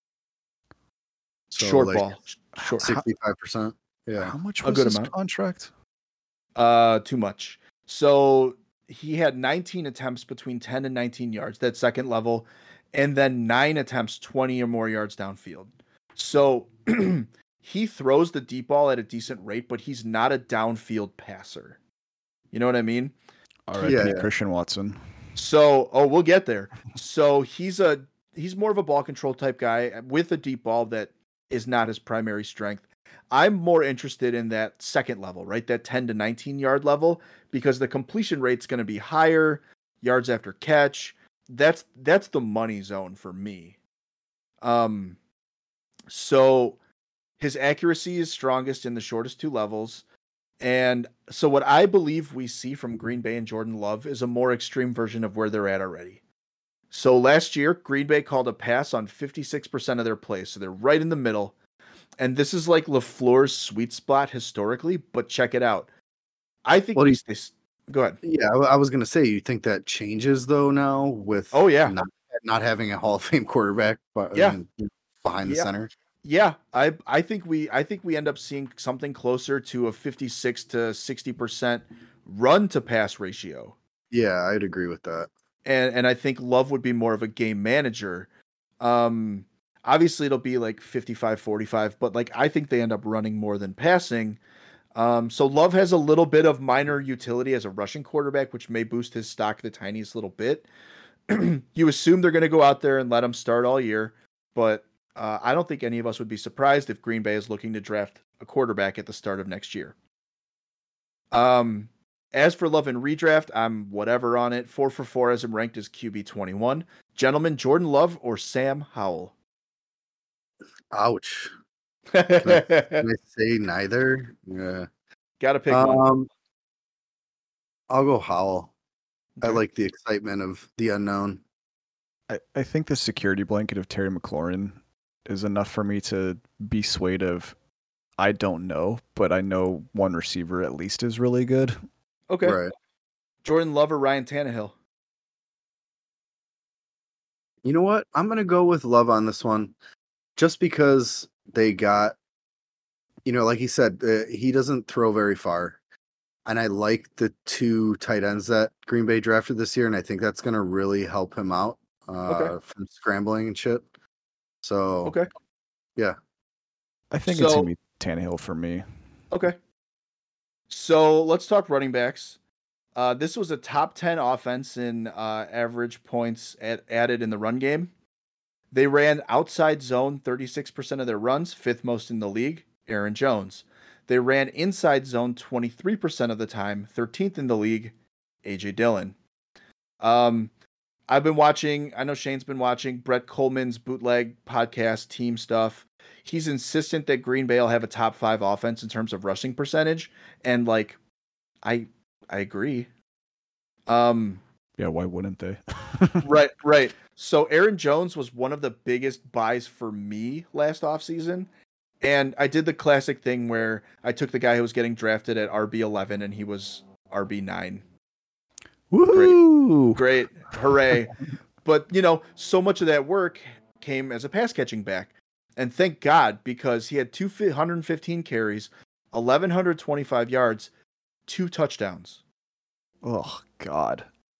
Speaker 1: So,
Speaker 2: Short
Speaker 1: like,
Speaker 2: ball. Short.
Speaker 1: sixty-five percent. Yeah.
Speaker 3: How much
Speaker 2: A
Speaker 3: was
Speaker 2: good
Speaker 3: his
Speaker 2: amount.
Speaker 3: contract?
Speaker 2: Uh, too much. So he had nineteen attempts between ten and nineteen yards, that second level, and then nine attempts, twenty or more yards downfield. So he throws the deep ball at a decent rate, but he's not a downfield passer. You know what I mean?
Speaker 3: All right,
Speaker 1: Yeah.
Speaker 3: Christian Watson.
Speaker 2: So, oh, we'll get there. So he's a he's more of a ball control type guy with a deep ball that is not his primary strength. I'm more interested in that second level, right? That ten to nineteen yard level, because the completion rate's going to be higher, yards after catch. That's that's the money zone for me. Um so his accuracy is strongest in the shortest two levels. And so what I believe we see from Green Bay and Jordan Love is a more extreme version of where they're at already. So last year, Green Bay called a pass on fifty-six percent of their plays. So they're right in the middle. And this is like LaFleur's sweet spot historically, but check it out. I think
Speaker 1: Well,
Speaker 2: we
Speaker 1: he-
Speaker 2: stay, go ahead.
Speaker 1: Yeah, I, I was gonna say, you think that changes though now with
Speaker 2: Oh, yeah.
Speaker 1: not, not having a Hall of Fame quarterback, but
Speaker 2: Yeah.
Speaker 1: and, you know, behind the
Speaker 2: Yeah.
Speaker 1: center.
Speaker 2: Yeah, I I think we I think we end up seeing something closer to a fifty-six to sixty percent run to pass ratio.
Speaker 1: Yeah, I'd agree with that.
Speaker 2: and and I think Love would be more of a game manager. Um, obviously it'll be like fifty-five forty-five, but like I think they end up running more than passing. Um, so Love has a little bit of minor utility as a rushing quarterback, which may boost his stock the tiniest little bit. You assume they're going to go out there and let him start all year, but uh, I don't think any of us would be surprised if Green Bay is looking to draft a quarterback at the start of next year. Um, as for Love and redraft, I'm whatever on it. Four for four as him ranked as Q B twenty-one. Gentlemen, Jordan Love or Sam Howell?
Speaker 1: Ouch. Can I, can I say neither? Yeah.
Speaker 2: Gotta pick one.
Speaker 1: Um, I'll go Howell. I
Speaker 2: Okay.
Speaker 1: like the excitement of the unknown.
Speaker 3: I, I think the security blanket of Terry McLaurin is enough for me to be swayed of, I don't know, but I know one receiver at least is really good.
Speaker 2: Okay.
Speaker 1: Right.
Speaker 2: Jordan Love or Ryan Tannehill?
Speaker 1: You know what? I'm going to go with Love on this one just because they got, you know, like he said, uh, he doesn't throw very far. And I like the two tight ends that Green Bay drafted this year. And I think that's going to really help him out uh,
Speaker 2: Okay.
Speaker 1: from scrambling and shit. So,
Speaker 2: Okay.
Speaker 1: yeah.
Speaker 3: I think it's
Speaker 2: So-
Speaker 3: going to be Tannehill for me.
Speaker 2: Okay. So let's talk running backs. Uh, this was a top ten offense in uh, average points at, added in the run game. They ran outside zone thirty-six percent of their runs, fifth most in the league, Aaron Jones. They ran inside zone twenty-three percent of the time, thirteenth in the league, A J Dillon. Um, I've been watching, I know Shane's been watching Brett Coleman's bootleg podcast, team stuff. He's insistent that Green Bay will have a top five offense in terms of rushing percentage. And like, I, I agree. Um,
Speaker 3: Yeah, why wouldn't they?
Speaker 2: right, right. So Aaron Jones was one of the biggest buys for me last offseason. And I did the classic thing where I took the guy who was getting drafted at R B eleven and he was R B nine.
Speaker 3: Woohoo!
Speaker 2: Great. Hooray. But, you know, so much of that work came as a pass catching back. And thank God, because he had two hundred fifteen carries, eleven twenty-five yards, two touchdowns.
Speaker 3: Oh, God.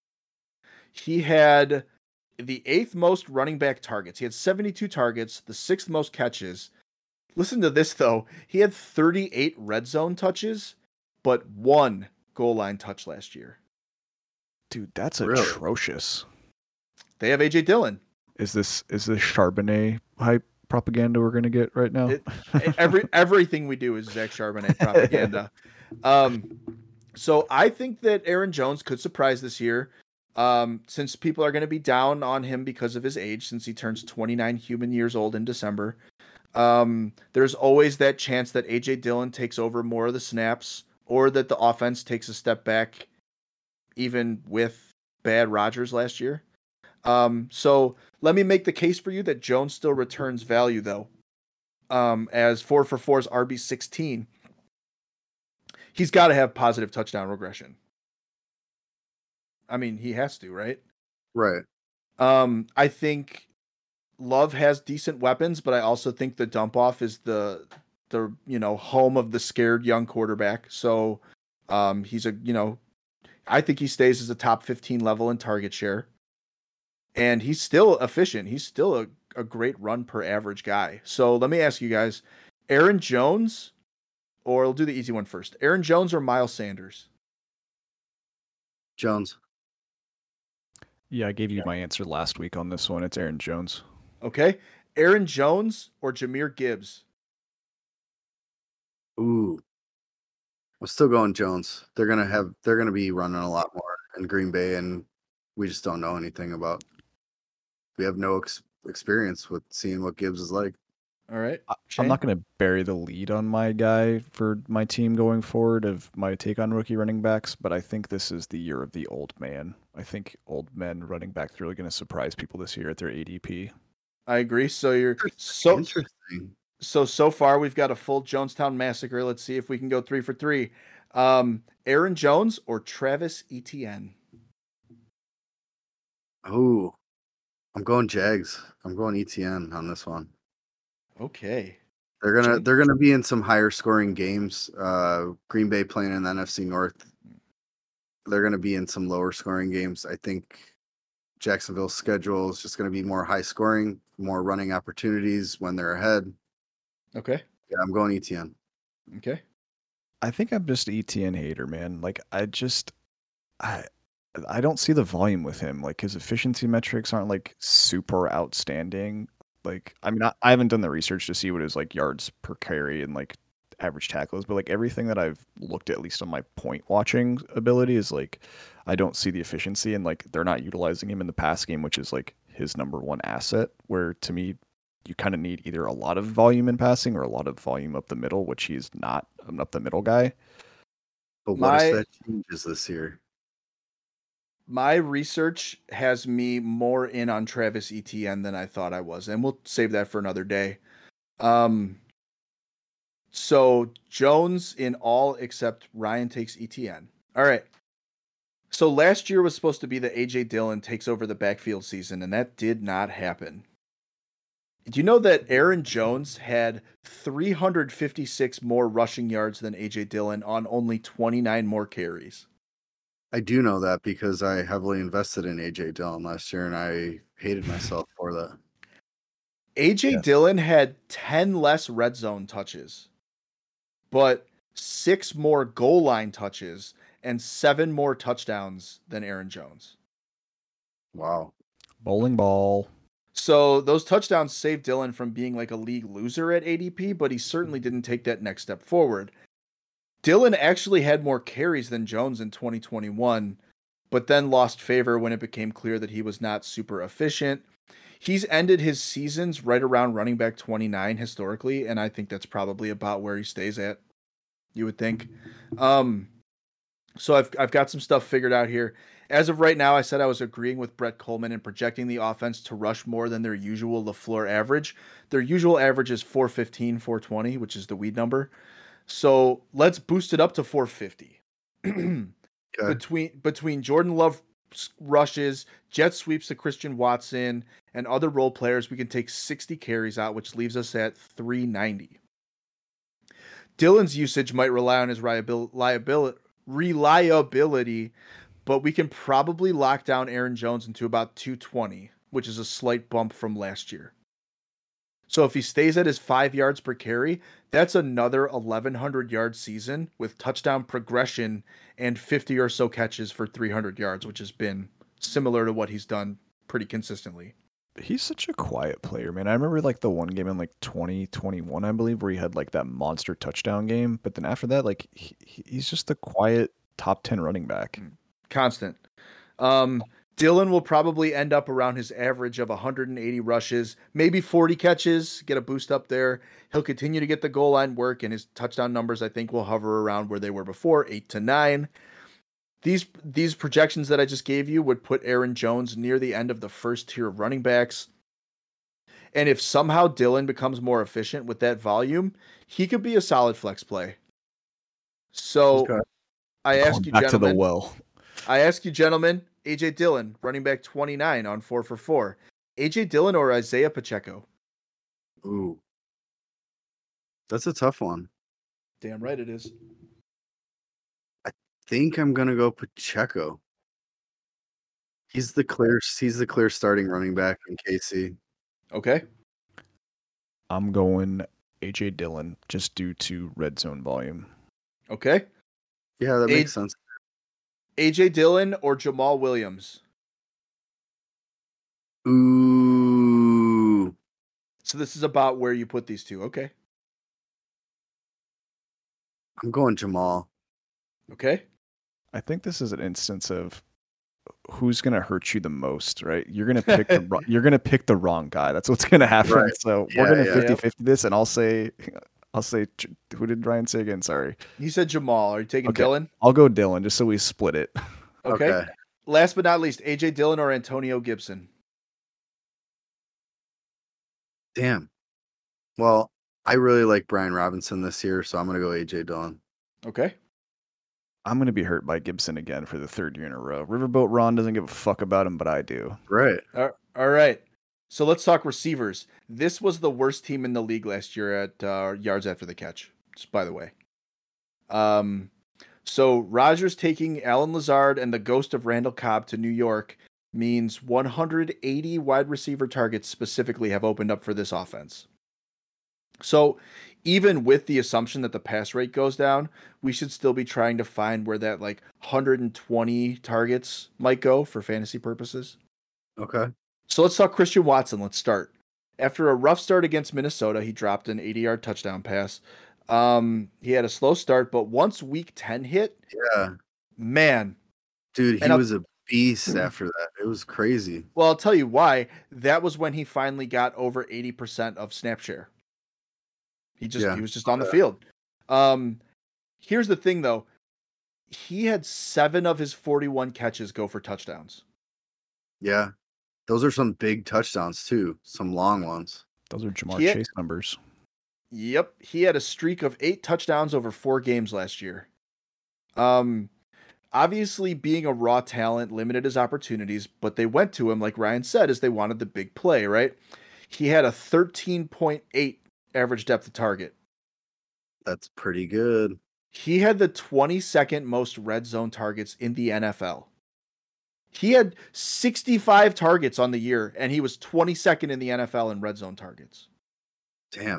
Speaker 2: He had the eighth most running back targets. He had seventy-two targets, the sixth most catches. Listen to this, though. He had thirty-eight red zone touches, but one goal line touch last year.
Speaker 3: Dude, that's
Speaker 1: Really?
Speaker 3: atrocious.
Speaker 2: They have A J Dillon.
Speaker 3: Is this is this Charbonnet hype propaganda we're gonna get right now?
Speaker 2: It, every everything we do is Zach Charbonnet propaganda. Um, so I think that Aaron Jones could surprise this year. Um, since people are going to be down on him because of his age, since he turns twenty-nine human years old in December. Um, there's always that chance that A J Dillon takes over more of the snaps, or that the offense takes a step back, even with bad Rodgers last year. Um, so let me make the case for you that Jones still returns value, though. Um, as four for four's R B sixteen, he's got to have positive touchdown regression. I mean, he has to, right?
Speaker 1: Right.
Speaker 2: Um, I think Love has decent weapons, but I also think the dump off is the the you know home of the scared young quarterback. So um, he's a you know I think he stays as a top fifteen level in target share, and he's still efficient. He's still a, a great run per average guy. So let me ask you guys, Aaron Jones, or we'll do the easy one first. Aaron Jones or Miles Sanders?
Speaker 1: Jones.
Speaker 3: Yeah, I gave you my answer last week on this one. It's Aaron Jones.
Speaker 2: Okay, Aaron Jones or Jahmyr Gibbs?
Speaker 1: Ooh. I'm still going Jones. They're gonna have they're gonna be running a lot more in Green Bay, and we just don't know anything about. We have no ex- experience with seeing what Gibbs is like.
Speaker 2: All right,
Speaker 3: I'm
Speaker 2: Shane?
Speaker 3: not going to bury the lead on my guy for my team going forward of my take on rookie running backs, but I think this is the year of the old man. I think old men running backs are really going to surprise people this year at their A D P.
Speaker 2: I agree. So you're so
Speaker 1: Interesting.
Speaker 2: so so far we've got a full Jonestown massacre. Let's see if we can go three for three. Um, Aaron Jones or Travis Etienne?
Speaker 1: Oh, I'm going Jags. I'm going E T N on this one.
Speaker 2: Okay.
Speaker 1: They're gonna
Speaker 2: Shane?
Speaker 1: they're gonna be in some higher scoring games. Uh, Green Bay playing in the N F C North. They're gonna be in some lower scoring games. I think Jacksonville's schedule is just going to be more high scoring, more running opportunities when they're ahead.
Speaker 2: Okay.
Speaker 1: Yeah, I'm going E T N.
Speaker 2: Okay.
Speaker 3: I think I'm just an E T N hater, man. Like I just I I don't see the volume with him. Like his efficiency metrics aren't like super outstanding. Like I mean I, I haven't done the research to see what his like yards per carry and like average tackles, but like everything that I've looked at least on my point watching ability is like I don't see the efficiency, and like they're not utilizing him in the pass game, which is like his number one asset, where to me you kind of need either a lot of volume in passing or a lot of volume up the middle, which he's not an up the middle guy.
Speaker 1: But what
Speaker 2: My-
Speaker 1: if that changes this year?
Speaker 2: My research has me more in on Travis Etienne than I thought I was, and we'll save that for another day. Um, so Jones in all except Ryan takes Etienne. All right. So last year was supposed to be the A J Dillon takes over the backfield season, and that did not happen. Do you know that Aaron Jones had three hundred fifty-six more rushing yards than A J Dillon on only twenty-nine more carries?
Speaker 1: I do know that because I heavily invested in A J Dillon last year, and I hated myself for that.
Speaker 2: A J
Speaker 3: Yes.
Speaker 2: Dillon had ten less red zone touches, but six more goal line touches and seven more touchdowns than Aaron Jones.
Speaker 1: Wow.
Speaker 3: Bowling ball.
Speaker 2: So those touchdowns saved Dillon from being like a league loser at A D P, but he certainly didn't take that next step forward. Dillon actually had more carries than Jones in twenty twenty-one, but then lost favor when it became clear that he was not super efficient. He's ended his seasons right around running back twenty-nine historically, and I think that's probably about where he stays at. You would think. Um, so I've I've got some stuff figured out here. As of right now, I said I was agreeing with Brett Coleman and projecting the offense to rush more than their usual LaFleur average. Their usual average is four fifteen, four twenty, which is the weed number. So let's boost it up to four fifty.
Speaker 1: Okay.
Speaker 2: Between between Jordan Love s- rushes, jet sweeps to Christian Watson, and other role players, we can take sixty carries out, which leaves us at three ninety. Dillon's usage might rely on his reliabil- liabil- reliability, but we can probably lock down Aaron Jones into about two twenty, which is a slight bump from last year. So if he stays at his five yards per carry, that's another eleven hundred yard season with touchdown progression and fifty or so catches for three hundred yards, which has been similar to what he's done pretty consistently.
Speaker 3: He's such a quiet player, man. I remember like the one game in like twenty twenty-one, I believe, where he had like that monster touchdown game. But then after that, like he, he's just a quiet top ten running back.
Speaker 2: Constant. Um, Dillon will probably end up around his average of one hundred eighty rushes, maybe forty catches, get a boost up there. He'll continue to get the goal line work, and his touchdown numbers, I think, will hover around where they were before, eight to nine. These these projections that I just gave you would put Aaron Jones near the end of the first tier of running backs. And if somehow Dillon becomes more efficient with that volume, he could be a solid flex play. So
Speaker 1: Okay.
Speaker 2: I
Speaker 3: Going
Speaker 2: ask you,
Speaker 3: back to the
Speaker 2: gentlemen,
Speaker 3: well.
Speaker 2: I ask you, gentlemen, A J Dillon, running back twenty-nine on four for four. A J Dillon or Isaiah Pacheco?
Speaker 1: Ooh. That's a tough one.
Speaker 2: Damn right it is.
Speaker 1: Think I'm gonna go Pacheco. He's the clear he's the clear starting running back in K C.
Speaker 2: Okay.
Speaker 3: I'm going A J Dillon just due to red zone volume.
Speaker 2: Okay.
Speaker 1: Yeah, that
Speaker 2: A-
Speaker 1: makes sense.
Speaker 2: A J Dillon or Jamal Williams?
Speaker 1: Ooh.
Speaker 2: So this is about where you put these two. Okay.
Speaker 1: I'm going Jamal.
Speaker 2: Okay.
Speaker 3: I think this is an instance of who's gonna hurt you the most, right? You're gonna pick the wro- you're gonna pick the wrong guy. That's what's gonna happen.
Speaker 1: Right.
Speaker 3: So
Speaker 1: Yeah,
Speaker 3: we're gonna
Speaker 1: yeah.
Speaker 3: fifty-fifty this, and I'll say, I'll say, who did Ryan say again? Sorry,
Speaker 2: You said Jamal. Are you taking
Speaker 3: Okay.
Speaker 2: Dillon?
Speaker 3: I'll go Dylan just so we split it.
Speaker 2: Okay.
Speaker 1: Okay.
Speaker 2: Last but not least, A J Dillon or Antonio Gibson?
Speaker 1: Damn. Well, I really like Brian Robinson this year, so I'm gonna go A J Dillon.
Speaker 2: Okay.
Speaker 3: I'm gonna be hurt by Gibson again for the third year in a row. Riverboat Ron doesn't give a fuck about him, but I do.
Speaker 1: Right.
Speaker 2: All all right. So let's talk receivers. This was the worst team in the league last year at uh, yards after the catch, just by the way. Um, so Rodgers taking Alan Lazard and the ghost of Randall Cobb to New York means one hundred eighty wide receiver targets specifically have opened up for this offense. So even with the assumption that the pass rate goes down, we should still be trying to find where that like one hundred twenty targets might go for fantasy purposes.
Speaker 1: Okay.
Speaker 2: So let's talk Christian Watson. Let's start. After a rough start against Minnesota, he dropped an eighty-yard touchdown pass. Um, he had a slow start, but once week ten hit,
Speaker 1: Yeah.
Speaker 2: man.
Speaker 1: Dude, he
Speaker 2: And I'll-
Speaker 1: was a beast after that. It was crazy.
Speaker 2: Well, I'll tell you why. That was when he finally got over eighty percent of snap share. He just
Speaker 1: Yeah.
Speaker 2: he was just on the field. Um, here's the thing though. He had seven of his forty-one catches go for touchdowns.
Speaker 1: Yeah. Those are some big touchdowns too. Some long ones.
Speaker 3: Those are Jamar
Speaker 2: He-
Speaker 3: Chase numbers.
Speaker 2: Yep, he had a streak of eight touchdowns over four games last year. Um, obviously, being a raw talent limited his opportunities, but they went to him, like Ryan said, as they wanted the big play, right? He had a thirteen point eight average depth of target.
Speaker 1: That's pretty good.
Speaker 2: He had the twenty-second most red zone targets in the N F L. He had sixty-five targets on the year, and he was twenty-second in the N F L in red zone targets.
Speaker 1: Damn.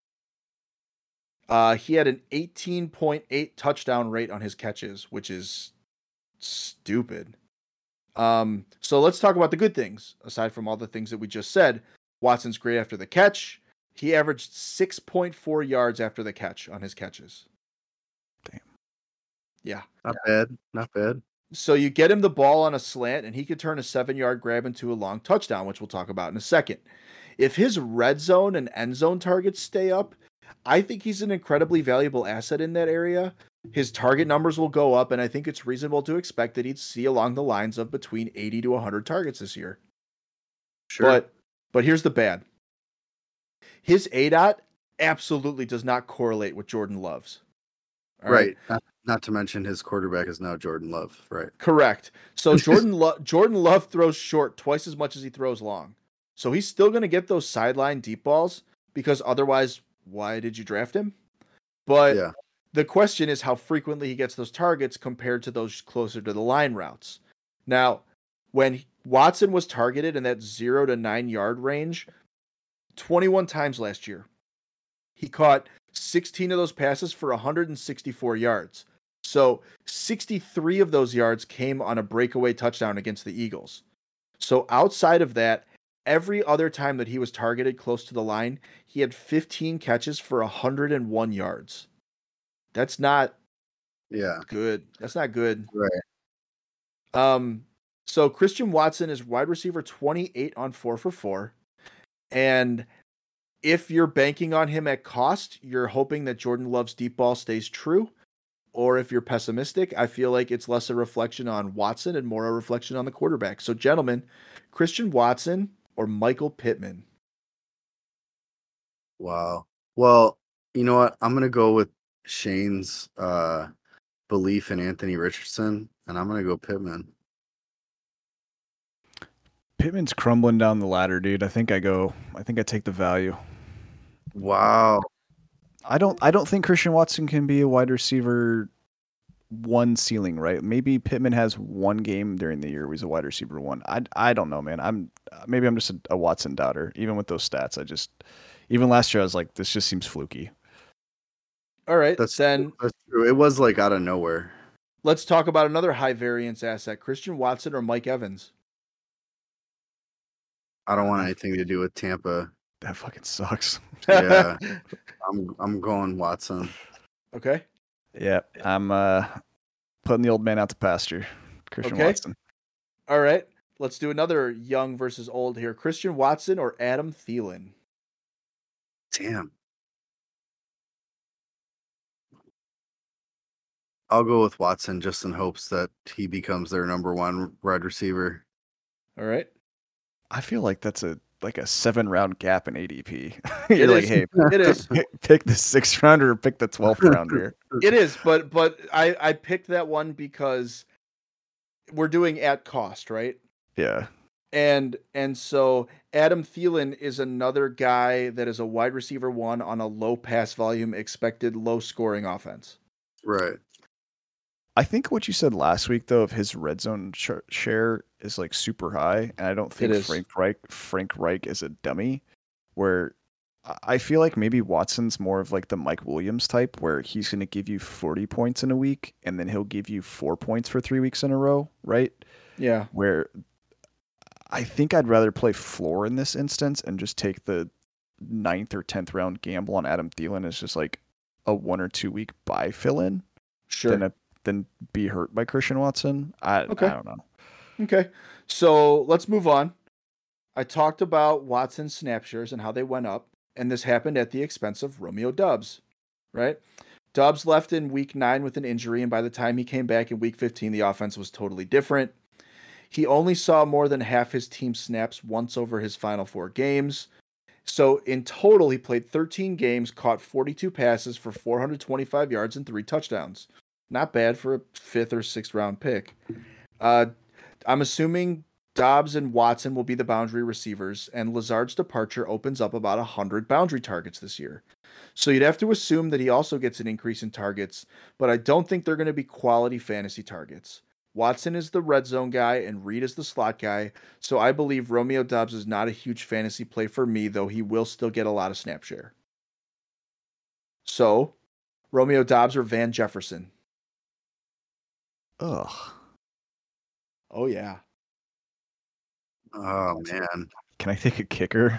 Speaker 2: Uh, he had an eighteen point eight touchdown rate on his catches, which is stupid. Um, so let's talk about the good things. Aside from all the things that we just said, Watson's great after the catch. He averaged six point four yards after the catch on his catches.
Speaker 3: Damn.
Speaker 2: Yeah.
Speaker 1: Not bad. Not bad.
Speaker 2: So you get him the ball on a slant, and he could turn a seven-yard grab into a long touchdown, which we'll talk about in a second. If his red zone and end zone targets stay up, I think he's an incredibly valuable asset in that area. His target numbers will go up, and I think it's reasonable to expect that he'd see along the lines of between eighty to one hundred targets this year.
Speaker 1: Sure.
Speaker 2: But but here's the bad. His A D O T absolutely does not correlate with Jordan Love's. All
Speaker 1: right. Not, not to mention his quarterback is now Jordan Love. Right.
Speaker 2: Correct. So Jordan Lo- Jordan Love throws short twice as much as he throws long. So he's still going to get those sideline deep balls because otherwise, why did you draft him? But
Speaker 1: Yeah.
Speaker 2: the question is how frequently he gets those targets compared to those closer to the line routes. Now, when Watson was targeted in that zero to nine yard range, twenty-one times last year, he caught sixteen of those passes for one hundred sixty-four yards. So sixty-three of those yards came on a breakaway touchdown against the Eagles. So outside of that, every other time that he was targeted close to the line, he had fifteen catches for one hundred one yards. That's not
Speaker 1: Yeah.
Speaker 2: good. That's not good.
Speaker 1: Right.
Speaker 2: Um, so Christian Watson is wide receiver twenty-eight on four for four. And if you're banking on him at cost, you're hoping that Jordan Love's deep ball stays true. Or if you're pessimistic, I feel like it's less a reflection on Watson and more a reflection on the quarterback. So, gentlemen, Christian Watson or Michael Pittman?
Speaker 1: Wow. Well, you know what? I'm gonna go with Shane's uh, belief in Anthony Richardson, and I'm gonna go Pittman.
Speaker 3: Pittman's crumbling down the ladder, dude. I think I go. I think I take the value.
Speaker 1: Wow.
Speaker 3: I don't. I don't think Christian Watson can be a wide receiver one ceiling, right? Maybe Pittman has one game during the year where he's a wide receiver one. I, I don't know, man. I'm maybe I'm just a, a Watson doubter. Even with those stats, I just even last year I was like, this just seems fluky.
Speaker 2: All right,
Speaker 1: That's
Speaker 2: then
Speaker 1: that's true. It was like out of nowhere.
Speaker 2: let's talk about another high variance asset, Christian Watson or Mike Evans.
Speaker 1: I don't want anything to do with Tampa.
Speaker 3: That fucking sucks.
Speaker 1: Yeah. I'm I'm going Watson.
Speaker 2: Okay.
Speaker 3: Yeah, I'm uh, putting the old man out to pasture. Christian
Speaker 2: Okay.
Speaker 3: Watson.
Speaker 2: All right. Let's do another young versus old here. Christian Watson or Adam Thielen?
Speaker 1: Damn. I'll go with Watson just in hopes that he becomes their number one wide receiver.
Speaker 2: All right.
Speaker 3: I feel like that's a like a seven round gap in A D P.
Speaker 2: It
Speaker 3: You're like,
Speaker 2: is.
Speaker 3: hey,
Speaker 2: It is.
Speaker 3: pick, pick the sixth rounder or pick the twelfth rounder.
Speaker 2: It is, but but I I picked that one because we're doing at cost, right?
Speaker 3: Yeah.
Speaker 2: And and so Adam Thielen is another guy that is a wide receiver one on a low pass volume, expected low scoring offense.
Speaker 1: Right.
Speaker 3: I think what you said last week though of his red zone sh- share is like super high, and I don't think
Speaker 2: is.
Speaker 3: Frank Reich Frank Reich is a dummy. Where I I feel like maybe Watson's more of like the Mike Williams type, where he's going to give you forty points in a week, and then he'll give you four points for three weeks in a row, right?
Speaker 2: Yeah.
Speaker 3: Where I think I'd rather play floor in this instance and just take the ninth or tenth round gamble on Adam Thielen as just like a one or two week buy fill in
Speaker 2: Sure.
Speaker 3: than a, than be hurt by Christian Watson. I
Speaker 2: Okay.
Speaker 3: I don't know.
Speaker 2: Okay. So let's move on. I talked about Watson's snap shares and how they went up, and this happened at the expense of Romeo Doubs, right? Doubs left in week nine with an injury, and by the time he came back in week fifteen, the offense was totally different. He only saw more than half his team snaps once over his final four games. So in total, he played thirteen games, caught forty-two passes for four hundred twenty-five yards and three touchdowns. Not bad for a fifth or sixth round pick. Uh, I'm assuming Doubs and Watson will be the boundary receivers, and Lazard's departure opens up about one hundred boundary targets this year. So you'd have to assume that he also gets an increase in targets, but I don't think they're going to be quality fantasy targets. Watson is the red zone guy and Reed is the slot guy, so I believe Romeo Doubs is not a huge fantasy play for me, though he will still get a lot of snap share. So, Romeo Doubs or Van Jefferson?
Speaker 3: Ugh.
Speaker 2: Oh, yeah.
Speaker 1: Oh man.
Speaker 3: Can I take a kicker?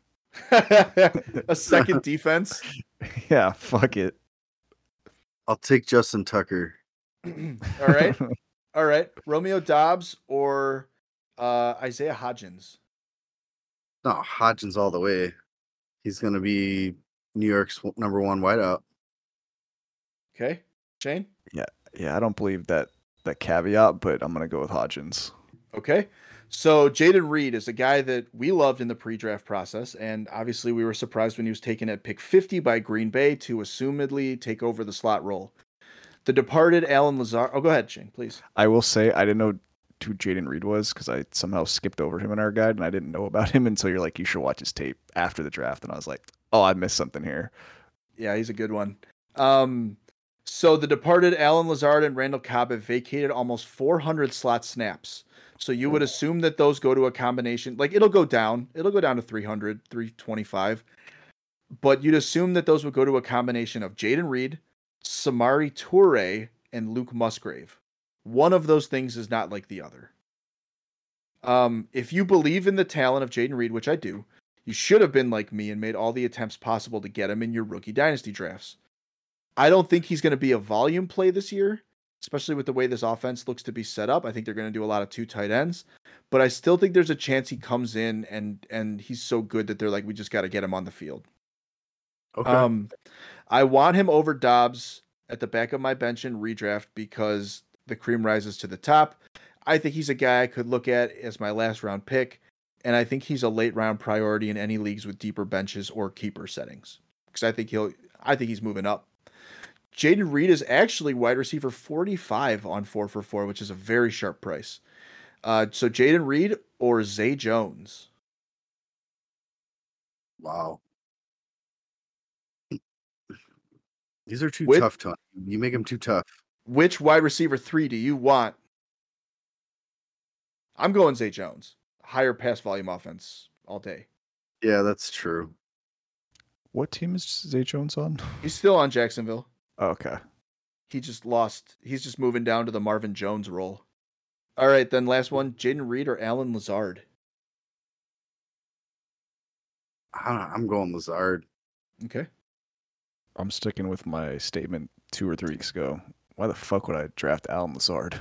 Speaker 2: A second defense?
Speaker 3: Yeah, fuck it.
Speaker 1: I'll take Justin Tucker.
Speaker 2: All right. All right. Romeo Doubs or uh, Isaiah Hodgins?
Speaker 1: No, Hodgins all the way. He's going to be New York's number one wideout.
Speaker 2: Okay. Shane?
Speaker 3: Yeah, yeah. I don't believe that that caveat, but I'm gonna go with Hodgins.
Speaker 2: Okay. So Jaden Reed is a guy that we loved in the pre-draft process, and obviously we were surprised when he was taken at pick fifty by Green Bay to assumedly take over the slot role. The departed Allen Lazard. Oh, go ahead, Shane, please.
Speaker 3: I will say I didn't know who Jaden Reed was because I somehow skipped over him in our guide, and I didn't know about him until you're like, you should watch his tape after the draft, and I was like, oh, I missed something here.
Speaker 2: Yeah, he's a good one. Um, so the departed Allen Lazard and Randall Cobb have vacated almost four hundred slot snaps. So you would assume that those go to a combination, like it'll go down, it'll go down to three hundred, three twenty-five, but you'd assume that those would go to a combination of Jaden Reed, Samari Toure, and Luke Musgrave. One of those things is not like the other. Um, if you believe in the talent of Jaden Reed, which I do, you should have been like me and made all the attempts possible to get him in your rookie dynasty drafts. I don't think he's going to be a volume play this year, especially with the way this offense looks to be set up. I think they're going to do a lot of two tight ends, but I still think there's a chance he comes in and and he's so good that they're like, we just got to get him on the field.
Speaker 1: Okay.
Speaker 2: Um, I want him over Doubs at the back of my bench in redraft because the cream rises to the top. I think he's a guy I could look at as my last round pick, and I think he's a late round priority in any leagues with deeper benches or keeper settings because I think he'll. I think he's moving up. Jaden Reed is actually wide receiver forty-five on four for four, which is a very sharp price. Uh, so Jaden Reed or Zay Jones?
Speaker 1: Wow. These are too
Speaker 2: With-
Speaker 1: tough, Tony. You make them too tough.
Speaker 2: Which wide receiver three do you want? I'm going Zay Jones. Higher pass volume offense all day.
Speaker 1: Yeah, that's true.
Speaker 3: What team is Zay Jones on?
Speaker 2: He's still on Jacksonville.
Speaker 3: Oh, okay.
Speaker 2: He just lost. He's just moving down to the Marvin Jones role. All right, then last one, Jaden Reed or Allen Lazard?
Speaker 1: I don't know, I'm going Lazard.
Speaker 2: Okay.
Speaker 3: I'm sticking with my statement two or three weeks ago. Why the fuck would I draft Alan Lazard?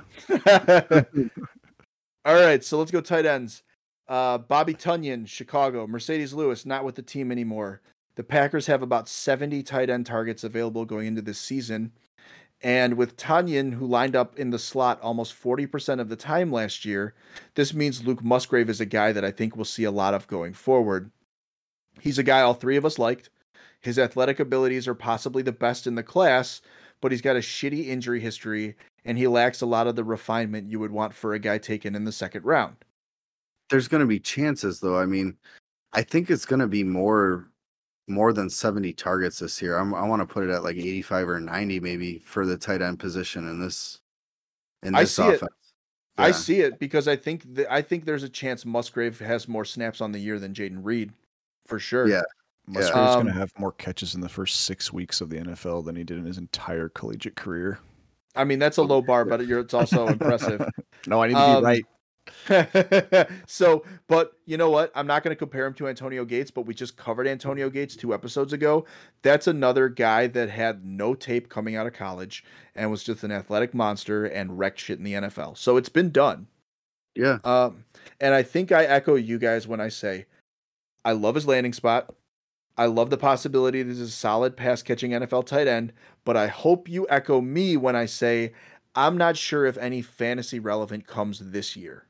Speaker 2: All right, so let's go tight ends. Uh, Bobby Tunyon, Chicago. Mercedes Lewis, not with the team anymore. The Packers have about seventy tight end targets available going into this season. And with Tunyon, who lined up in the slot almost forty percent of the time last year, this means Luke Musgrave is a guy that I think we'll see a lot of going forward. He's a guy all three of us liked. His athletic abilities are possibly the best in the class, but he's got a shitty injury history, and he lacks a lot of the refinement you would want for a guy taken in the second round.
Speaker 1: There's going to be chances, though. I mean, I think it's going to be more more than seventy targets this year. I'm, I want to put it at like eighty-five or ninety maybe for the tight end position in this in
Speaker 2: I
Speaker 1: this
Speaker 2: see it.
Speaker 1: offense.
Speaker 2: I
Speaker 1: Yeah.
Speaker 2: see it because I think th- I think there's a chance Musgrave has more snaps on the year than Jaden Reed, for sure.
Speaker 1: Yeah.
Speaker 3: Musgrave's
Speaker 2: Um,
Speaker 3: going to have more catches in the first six weeks of the N F L than he did in his entire collegiate career.
Speaker 2: I mean, that's a low bar, but you're, it's also impressive.
Speaker 3: No, I need to
Speaker 2: Um,
Speaker 3: be right.
Speaker 2: So, but you know what? I'm not going to compare him to Antonio Gates, but we just covered Antonio Gates two episodes ago. That's another guy that had no tape coming out of college and was just an athletic monster and wrecked shit in the N F L. So it's been done.
Speaker 1: Yeah.
Speaker 2: Um, and I think I echo you guys when I say I love his landing spot. I love the possibility this is a solid pass catching N F L tight end, but I hope you echo me when I say I'm not sure if any fantasy relevant comes this year.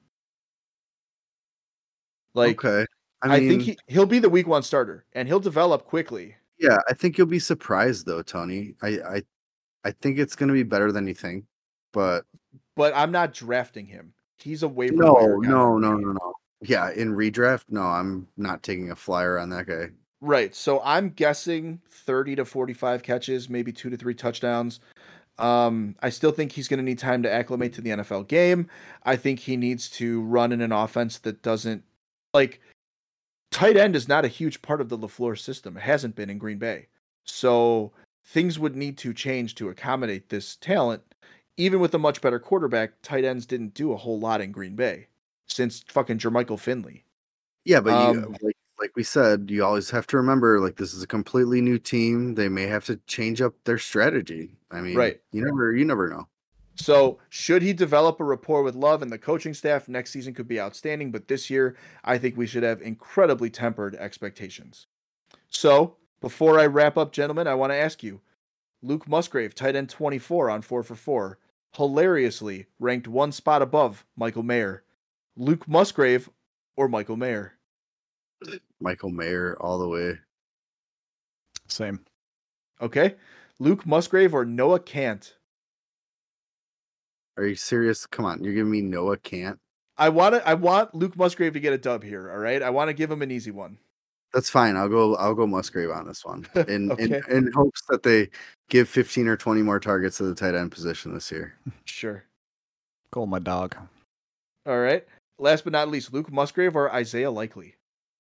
Speaker 2: Like,
Speaker 1: Okay. I
Speaker 2: I,
Speaker 1: mean,
Speaker 2: think he, he'll be the week one starter and he'll develop quickly.
Speaker 1: yeah, I think you'll be surprised though, Tony. I I, I think it's going to be better than you think, but
Speaker 2: But I'm not drafting him. He's a waiver
Speaker 1: no,
Speaker 2: wire guy.
Speaker 1: no,
Speaker 2: for
Speaker 1: no,
Speaker 2: me.
Speaker 1: no, no. Yeah, in redraft, no, I'm not taking a flyer on that guy.
Speaker 2: Right. So I'm guessing thirty to forty-five catches, maybe two to three touchdowns. Um, I still think he's going to need time to acclimate to the N F L game. I think he needs to run in an offense that doesn't like tight end is not a huge part of the LaFleur system. It hasn't been in Green Bay. So things would need to change to accommodate this talent. Even with a much better quarterback, tight ends didn't do a whole lot in Green Bay since fucking Jermichael Finley.
Speaker 1: Yeah, but
Speaker 2: Um,
Speaker 1: you like like we said, you always have to remember like this is a completely new team. They may have to change up their strategy. I mean,
Speaker 2: Right.
Speaker 1: you never you never know.
Speaker 2: So, should he develop a rapport with Love and the coaching staff, next season could be outstanding. But this year, I think we should have incredibly tempered expectations. So, before I wrap up, gentlemen, I want to ask you Luke Musgrave, tight end twenty-four on four for four, hilariously ranked one spot above Michael Mayer. Luke Musgrave or Michael Mayer?
Speaker 1: Michael Mayer all the way.
Speaker 3: Same.
Speaker 2: Okay. Luke Musgrave or Noah Kant?
Speaker 1: Are you serious? Come on, you're giving me Noah Kant.
Speaker 2: I want to, I want Luke Musgrave to get a dub here. All right. I want to give him an easy one.
Speaker 1: That's fine. I'll go. I'll go Musgrave on this one, in
Speaker 2: Okay.
Speaker 1: in, in hopes that they give fifteen or twenty more targets to the tight end position this year.
Speaker 2: Sure.
Speaker 3: Call my dog.
Speaker 2: All right. Last but not least, Luke Musgrave or Isaiah Likely?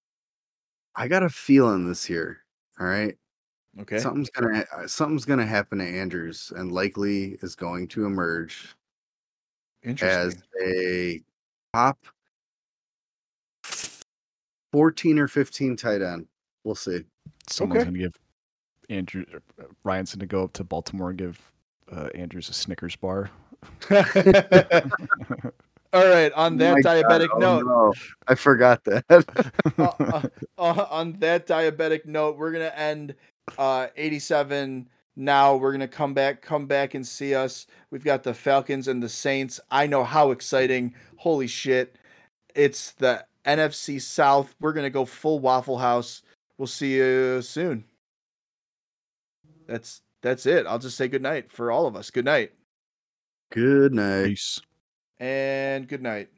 Speaker 1: I got a feeling this year. All right,
Speaker 2: Okay.
Speaker 1: something's gonna uh, something's gonna happen to Andrews, and likely is going to emerge
Speaker 2: Interesting.
Speaker 1: as a top fourteen or fifteen tight end. We'll see.
Speaker 3: Someone's
Speaker 2: Okay.
Speaker 3: going to give Andrew uh, Ryan's going to go up to Baltimore and give uh, Andrews a Snickers bar.
Speaker 2: All right. On that
Speaker 1: Oh my God,
Speaker 2: diabetic
Speaker 1: oh
Speaker 2: note,
Speaker 1: no, I forgot that.
Speaker 2: uh, uh, uh, on that diabetic note, we're gonna end uh, eighty-seven. Now we're gonna come back, come back and see us. We've got the Falcons and the Saints. I know how exciting! Holy shit! It's the N F C South. We're gonna go full Waffle House. We'll see you soon. That's that's it. I'll just say good night for all of us. Good night
Speaker 1: Good night.
Speaker 3: Peace.
Speaker 2: and good night.